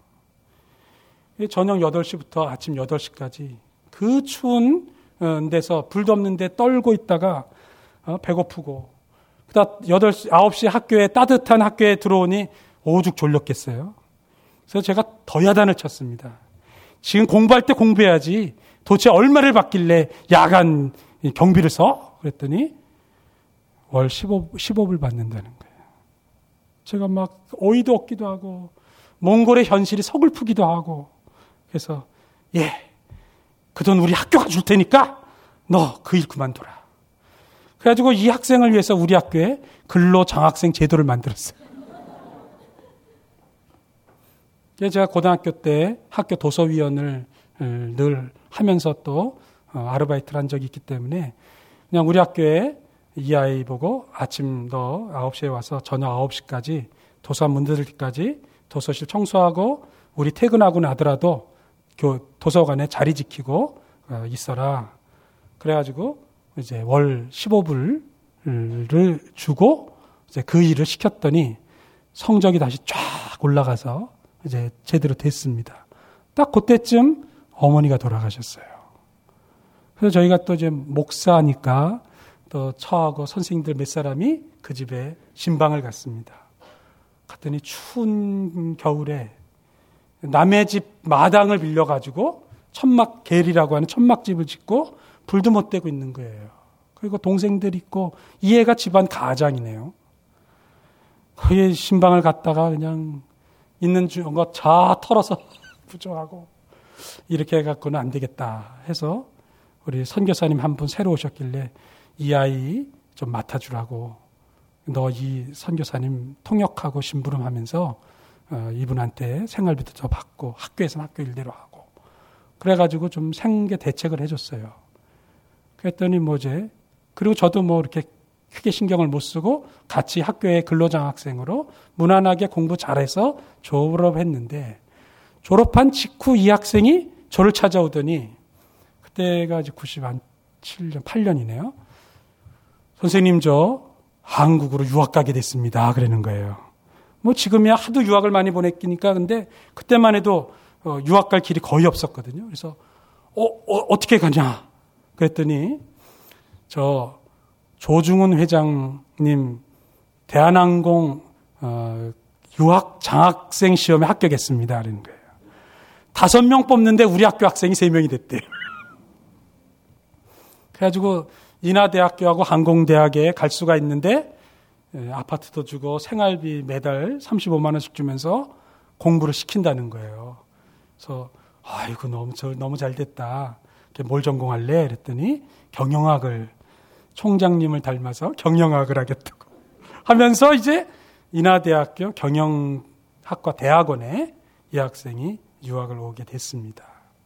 저녁 여덟 시부터 아침 여덟 시까지 그 추운 데서 불도 없는데 떨고 있다가 배고프고 그다음 여덟 시, 아홉 시 학교에 따뜻한 학교에 들어오니 오죽 졸렸겠어요. 그래서 제가 더 야단을 쳤습니다. 지금 공부할 때 공부해야지 도대체 얼마를 받길래 야간 경비를 써? 그랬더니 월 십오, 십오 불 받는다는 거예요. 제가 막 어이도 없기도 하고 몽골의 현실이 서글프기도 하고 그래서 예, 그 돈 우리 학교가 줄 테니까 너 그 일 그만둬라. 그래가지고 이 학생을 위해서 우리 학교에 근로장학생 제도를 만들었어요. 그래서 제가 고등학교 때 학교 도서위원을 늘 하면서 또 아르바이트를 한 적이 있기 때문에 그냥 우리 학교에 이 아이 보고 아침 너 아홉 시에 와서 저녁 아홉 시까지 도서관 문 닫을 때까지 도서실 청소하고 우리 퇴근하고 나더라도 도서관에 자리 지키고 있어라. 그래가지고 이제 월 십오 불을 주고 이제 그 일을 시켰더니 성적이 다시 쫙 올라가서 이제 제대로 됐습니다. 딱 그때쯤 어머니가 돌아가셨어요. 그래서 저희가 또 이제 목사니까 또 처하고 선생님들 몇 사람이 그 집에 신방을 갔습니다. 갔더니 추운 겨울에 남의 집 마당을 빌려가지고 천막 계리라고 하는 천막집을 짓고 불도 못 떼고 있는 거예요. 그리고 동생들 있고 이 애가 집안 가장이네요. 거기에 신방을 갔다가 그냥 있는 것 다 털어서 부정하고 이렇게 해갖고는 안 되겠다 해서 우리 선교사님 한 분 새로 오셨길래 이 아이 좀 맡아주라고 너 이 선교사님 통역하고 심부름하면서 어, 이분한테 생활비도 더 받고 학교에서는 학교 일대로 하고 그래가지고 좀 생계 대책을 해줬어요. 그랬더니 뭐제 그리고 저도 뭐 이렇게 크게 신경을 못 쓰고 같이 학교에 근로장학생으로 무난하게 공부 잘해서 졸업했는데 졸업한 직후 이 학생이 저를 찾아오더니 그때가 이제 구십칠 년, 팔 년이네요. 선생님 저 한국으로 유학 가게 됐습니다. 그러는 거예요. 뭐 지금이야 하도 유학을 많이 보냈으니까 근데 그때만 해도 어, 유학 갈 길이 거의 없었거든요. 그래서 어, 어 어떻게 가냐? 그랬더니 저 조중훈 회장님 대한항공 어, 유학 장학생 시험에 합격했습니다. 그러는 거예요. 다섯 명 뽑는데 우리 학교 학생이 세 명이 됐대요. 그래가지고 인하대학교하고 항공대학에 갈 수가 있는데 예, 아파트도 주고 생활비 매달 삼십오만 원씩 주면서 공부를 시킨다는 거예요. 그래서 아이고 너무 저 너무 잘 됐다. 뭘 전공할래? 그랬더니 경영학을 총장님을 닮아서 경영학을 하겠다고 하면서 이제 인하대학교 경영학과 대학원에 이 학생이 유학을 오게 됐습니다.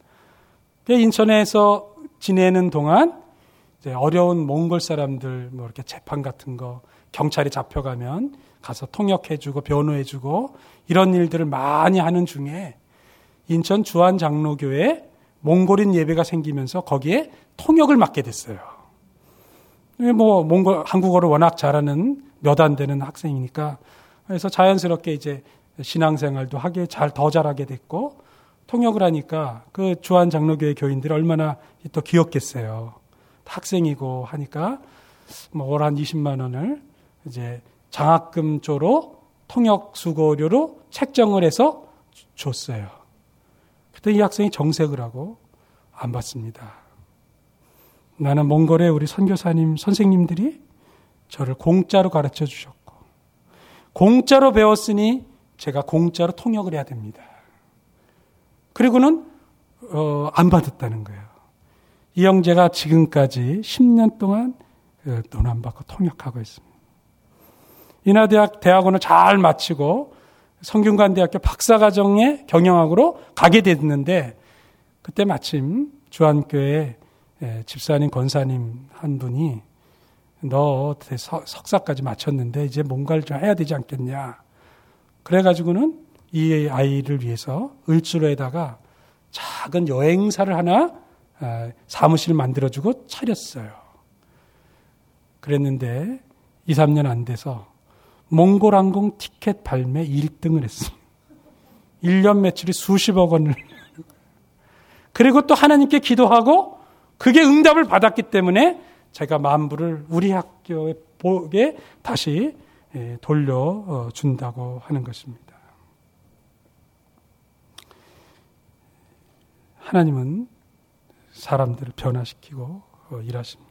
인천에서 지내는 동안 이제 어려운 몽골 사람들 뭐 이렇게 재판 같은 거 경찰이 잡혀가면 가서 통역해주고 변호해주고 이런 일들을 많이 하는 중에 인천 주한장로교회에 몽골인 예배가 생기면서 거기에 통역을 맡게 됐어요. 뭐 몽골 한국어를 워낙 잘하는 몇 안 되는 학생이니까 그래서 자연스럽게 이제 신앙생활도 하게 잘 더 잘하게 됐고 통역을 하니까 그 주한장로교회 교인들이 얼마나 또 귀엽겠어요. 학생이고 하니까 뭐 월 한 이십만 원을 이제 장학금 조로 통역 수고료로 책정을 해서 줬어요. 그때 이 학생이 정색을 하고 안 받습니다. 나는 몽골의 우리 선교사님 선생님들이 저를 공짜로 가르쳐 주셨고 공짜로 배웠으니 제가 공짜로 통역을 해야 됩니다. 그리고는 어, 안 받았다는 거예요. 이 형제가 지금까지 십 년 동안 돈 안 받고 통역하고 있습니다. 인하대학 대학원을 잘 마치고 성균관대학교 박사과정에 경영학으로 가게 됐는데 그때 마침 주한교회 집사님 권사님 한 분이 너 석사까지 마쳤는데 이제 뭔가를 좀 해야 되지 않겠냐. 그래가지고는 이 아이를 위해서 을주로에다가 작은 여행사를 하나 사무실을 만들어주고 차렸어요. 그랬는데 이, 삼 년 안 돼서 몽골항공 티켓 발매 일 등을 했습니다. 일 년 매출이 수십억 원을. 그리고 또 하나님께 기도하고 그게 응답을 받았기 때문에 제가 만불을 우리 학교에 보게 다시 돌려준다고 하는 것입니다. 하나님은 사람들을 변화시키고 일하십니다.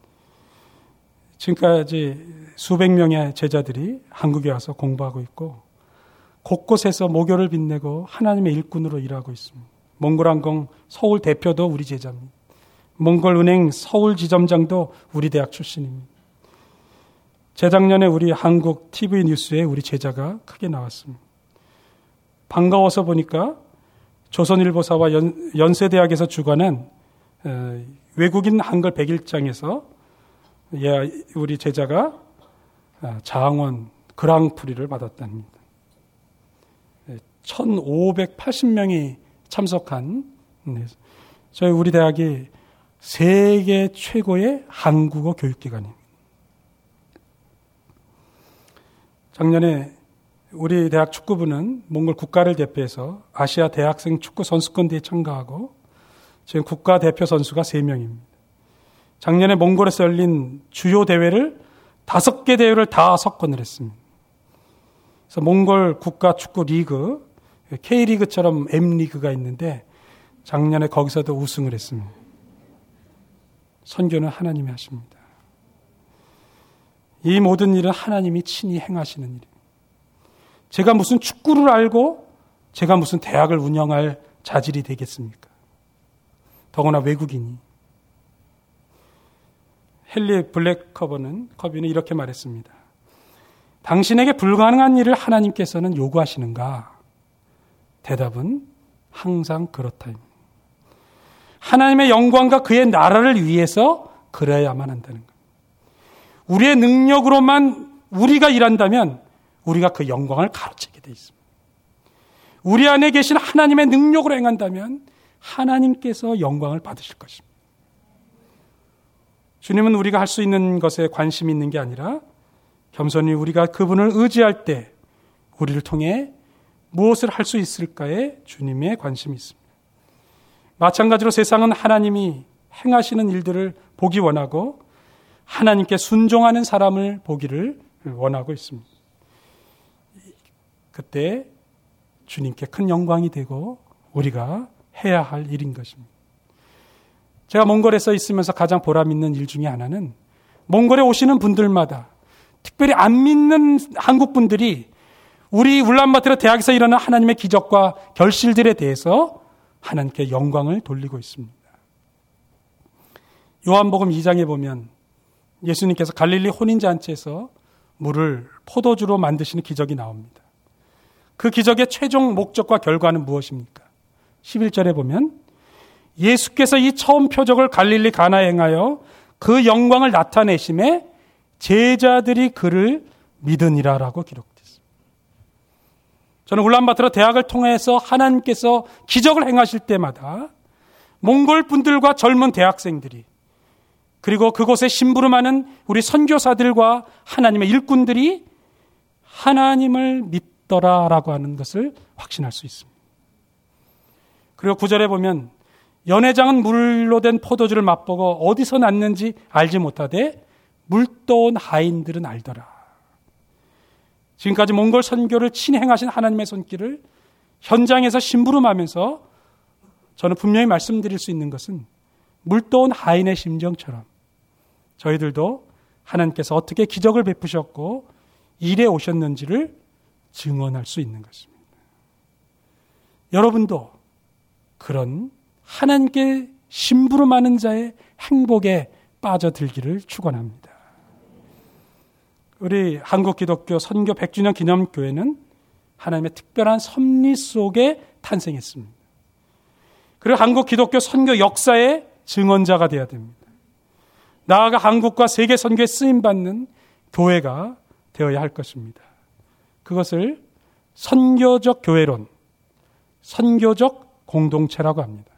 지금까지 수백 명의 제자들이 한국에 와서 공부하고 있고 곳곳에서 모교를 빛내고 하나님의 일꾼으로 일하고 있습니다. 몽골항공 서울 대표도 우리 제자입니다. 몽골은행 서울 지점장도 우리 대학 출신입니다. 재작년에 우리 한국 티비 뉴스에 우리 제자가 크게 나왔습니다. 반가워서 보니까 조선일보사와 연, 연세대학에서 주관한 어, 외국인 한글 백일장에서 예, 우리 제자가 장원 그랑프리를 받았답니다. 천오백팔십 명이 참석한 저희 우리 대학이 세계 최고의 한국어 교육기관입니다. 작년에 우리 대학 축구부는 몽골 국가를 대표해서 아시아 대학생 축구 선수권대회에 참가하고 지금 국가대표 선수가 세 명입니다. 작년에 몽골에서 열린 주요 대회를 다섯 개 대회를 다 석권을 했습니다. 그래서 몽골 국가 축구 리그, K리그처럼 M리그가 있는데 작년에 거기서도 우승을 했습니다. 선교는 하나님이 하십니다. 이 모든 일은 하나님이 친히 행하시는 일입니다. 제가 무슨 축구를 알고 제가 무슨 대학을 운영할 자질이 되겠습니까? 더구나 외국인이. 헨리 블랙커버는 커비는 이렇게 말했습니다. 당신에게 불가능한 일을 하나님께서는 요구하시는가? 대답은 항상 그렇다입니다. 하나님의 영광과 그의 나라를 위해서 그래야만 한다는 겁니다. 우리의 능력으로만 우리가 일한다면 우리가 그 영광을 가로채게 돼 있습니다. 우리 안에 계신 하나님의 능력으로 행한다면 하나님께서 영광을 받으실 것입니다. 주님은 우리가 할 수 있는 것에 관심이 있는 게 아니라 겸손히 우리가 그분을 의지할 때 우리를 통해 무엇을 할 수 있을까에 주님의 관심이 있습니다. 마찬가지로 세상은 하나님이 행하시는 일들을 보기 원하고 하나님께 순종하는 사람을 보기를 원하고 있습니다. 그때 주님께 큰 영광이 되고 우리가 해야 할 일인 것입니다. 제가 몽골에서 있으면서 가장 보람 있는 일 중에 하나는 몽골에 오시는 분들마다 특별히 안 믿는 한국 분들이 우리 울란바토르 대학에서 일어난 하나님의 기적과 결실들에 대해서 하나님께 영광을 돌리고 있습니다. 요한복음 이 장에 보면 예수님께서 갈릴리 혼인잔치에서 물을 포도주로 만드시는 기적이 나옵니다. 그 기적의 최종 목적과 결과는 무엇입니까? 십일 절에 보면 예수께서 이 처음 표적을 갈릴리 가나에 행하여 그 영광을 나타내심에 제자들이 그를 믿으니라라고 기록됐습니다. 저는 울란바토르 대학을 통해서 하나님께서 기적을 행하실 때마다 몽골 분들과 젊은 대학생들이 그리고 그곳에 심부름하는 우리 선교사들과 하나님의 일꾼들이 하나님을 믿더라라고 하는 것을 확신할 수 있습니다. 그리고 구 절에 보면 연회장은 물로 된 포도주를 맛보고 어디서 났는지 알지 못하되 물떠온 하인들은 알더라. 지금까지 몽골 선교를 친히 행하신 하나님의 손길을 현장에서 심부름하면서 저는 분명히 말씀드릴 수 있는 것은 물떠온 하인의 심정처럼 저희들도 하나님께서 어떻게 기적을 베푸셨고 일해 오셨는지를 증언할 수 있는 것입니다. 여러분도 그런 하나님께 심부름하는 자의 행복에 빠져들기를 축원합니다. 우리 한국기독교 선교 백 주년 기념교회는 하나님의 특별한 섭리 속에 탄생했습니다. 그리고 한국기독교 선교 역사의 증언자가 되어야 됩니다. 나아가 한국과 세계 선교에 쓰임받는 교회가 되어야 할 것입니다. 그것을 선교적 교회론, 선교적 공동체라고 합니다.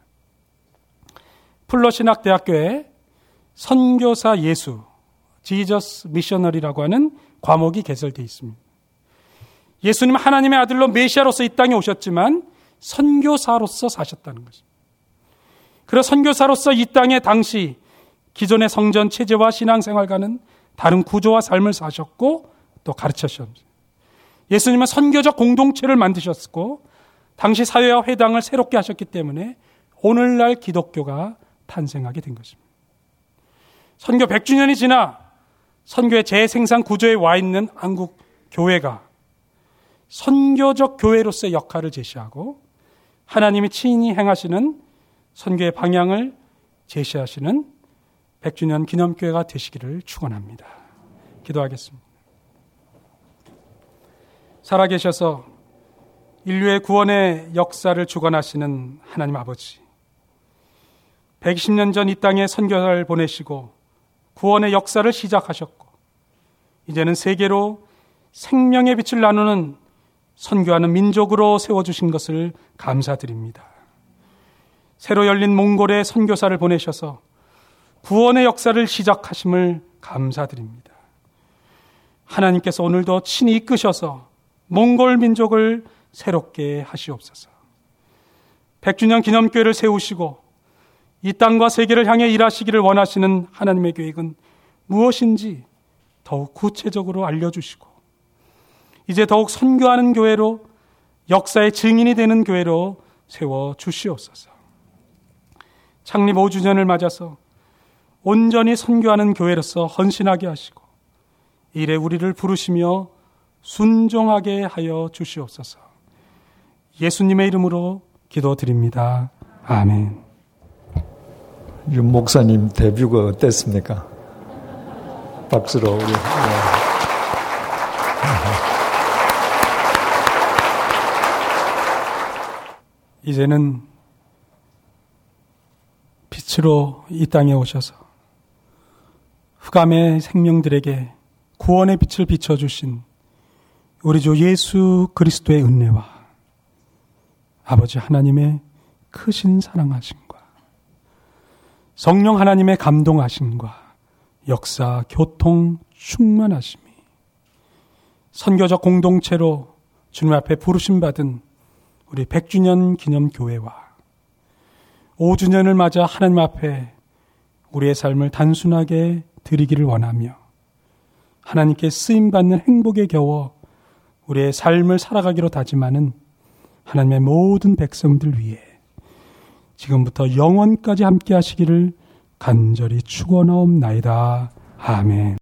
풀러신학대학교에 선교사 예수, 지저스 미셔너리라고 하는 과목이 개설되어 있습니다. 예수님은 하나님의 아들로 메시아로서 이 땅에 오셨지만 선교사로서 사셨다는 것입니다. 그래서 선교사로서 이 땅에 당시 기존의 성전 체제와 신앙생활과는 다른 구조와 삶을 사셨고 또 가르치셨습니다. 예수님은 선교적 공동체를 만드셨고 당시 사회와 회당을 새롭게 하셨기 때문에 오늘날 기독교가 탄생하게 된 것입니다. 선교 백 주년이 지나 선교의 재생산 구조에 와 있는 한국 교회가 선교적 교회로서의 역할을 제시하고 하나님이 친히 행하시는 선교의 방향을 제시하시는 백 주년 기념교회가 되시기를 축원합니다. 기도하겠습니다. 살아계셔서 인류의 구원의 역사를 주관하시는 하나님 아버지, 백이십 년 전 이 땅에 선교사를 보내시고 구원의 역사를 시작하셨고 이제는 세계로 생명의 빛을 나누는 선교하는 민족으로 세워주신 것을 감사드립니다. 새로 열린 몽골에 선교사를 보내셔서 구원의 역사를 시작하심을 감사드립니다. 하나님께서 오늘도 친히 이끄셔서 몽골 민족을 새롭게 하시옵소서. 백 주년 기념교회를 세우시고 이 땅과 세계를 향해 일하시기를 원하시는 하나님의 계획은 무엇인지 더욱 구체적으로 알려주시고 이제 더욱 선교하는 교회로, 역사의 증인이 되는 교회로 세워주시옵소서. 창립 오 주년을 맞아서 온전히 선교하는 교회로서 헌신하게 하시고 이래 우리를 부르시며 순종하게 하여 주시옵소서. 예수님의 이름으로 기도드립니다. 아멘. 윤 목사님 데뷔가 어땠습니까? 박수로 우리. 네. 이제는 빛으로 이 땅에 오셔서 흑암의 생명들에게 구원의 빛을 비춰주신 우리 주 예수 그리스도의 은혜와 아버지 하나님의 크신 사랑하심과 성령 하나님의 감동하심과 역사, 교통, 충만하심이 선교적 공동체로 주님 앞에 부르심받은 우리 백 주년 기념교회와 오 주년을 맞아 하나님 앞에 우리의 삶을 단순하게 드리기를 원하며 하나님께 쓰임받는 행복에 겨워 우리의 삶을 살아가기로 다짐하는 하나님의 모든 백성들 위해 지금부터 영원까지 함께 하시기를 간절히 축원하옵나이다. 아멘.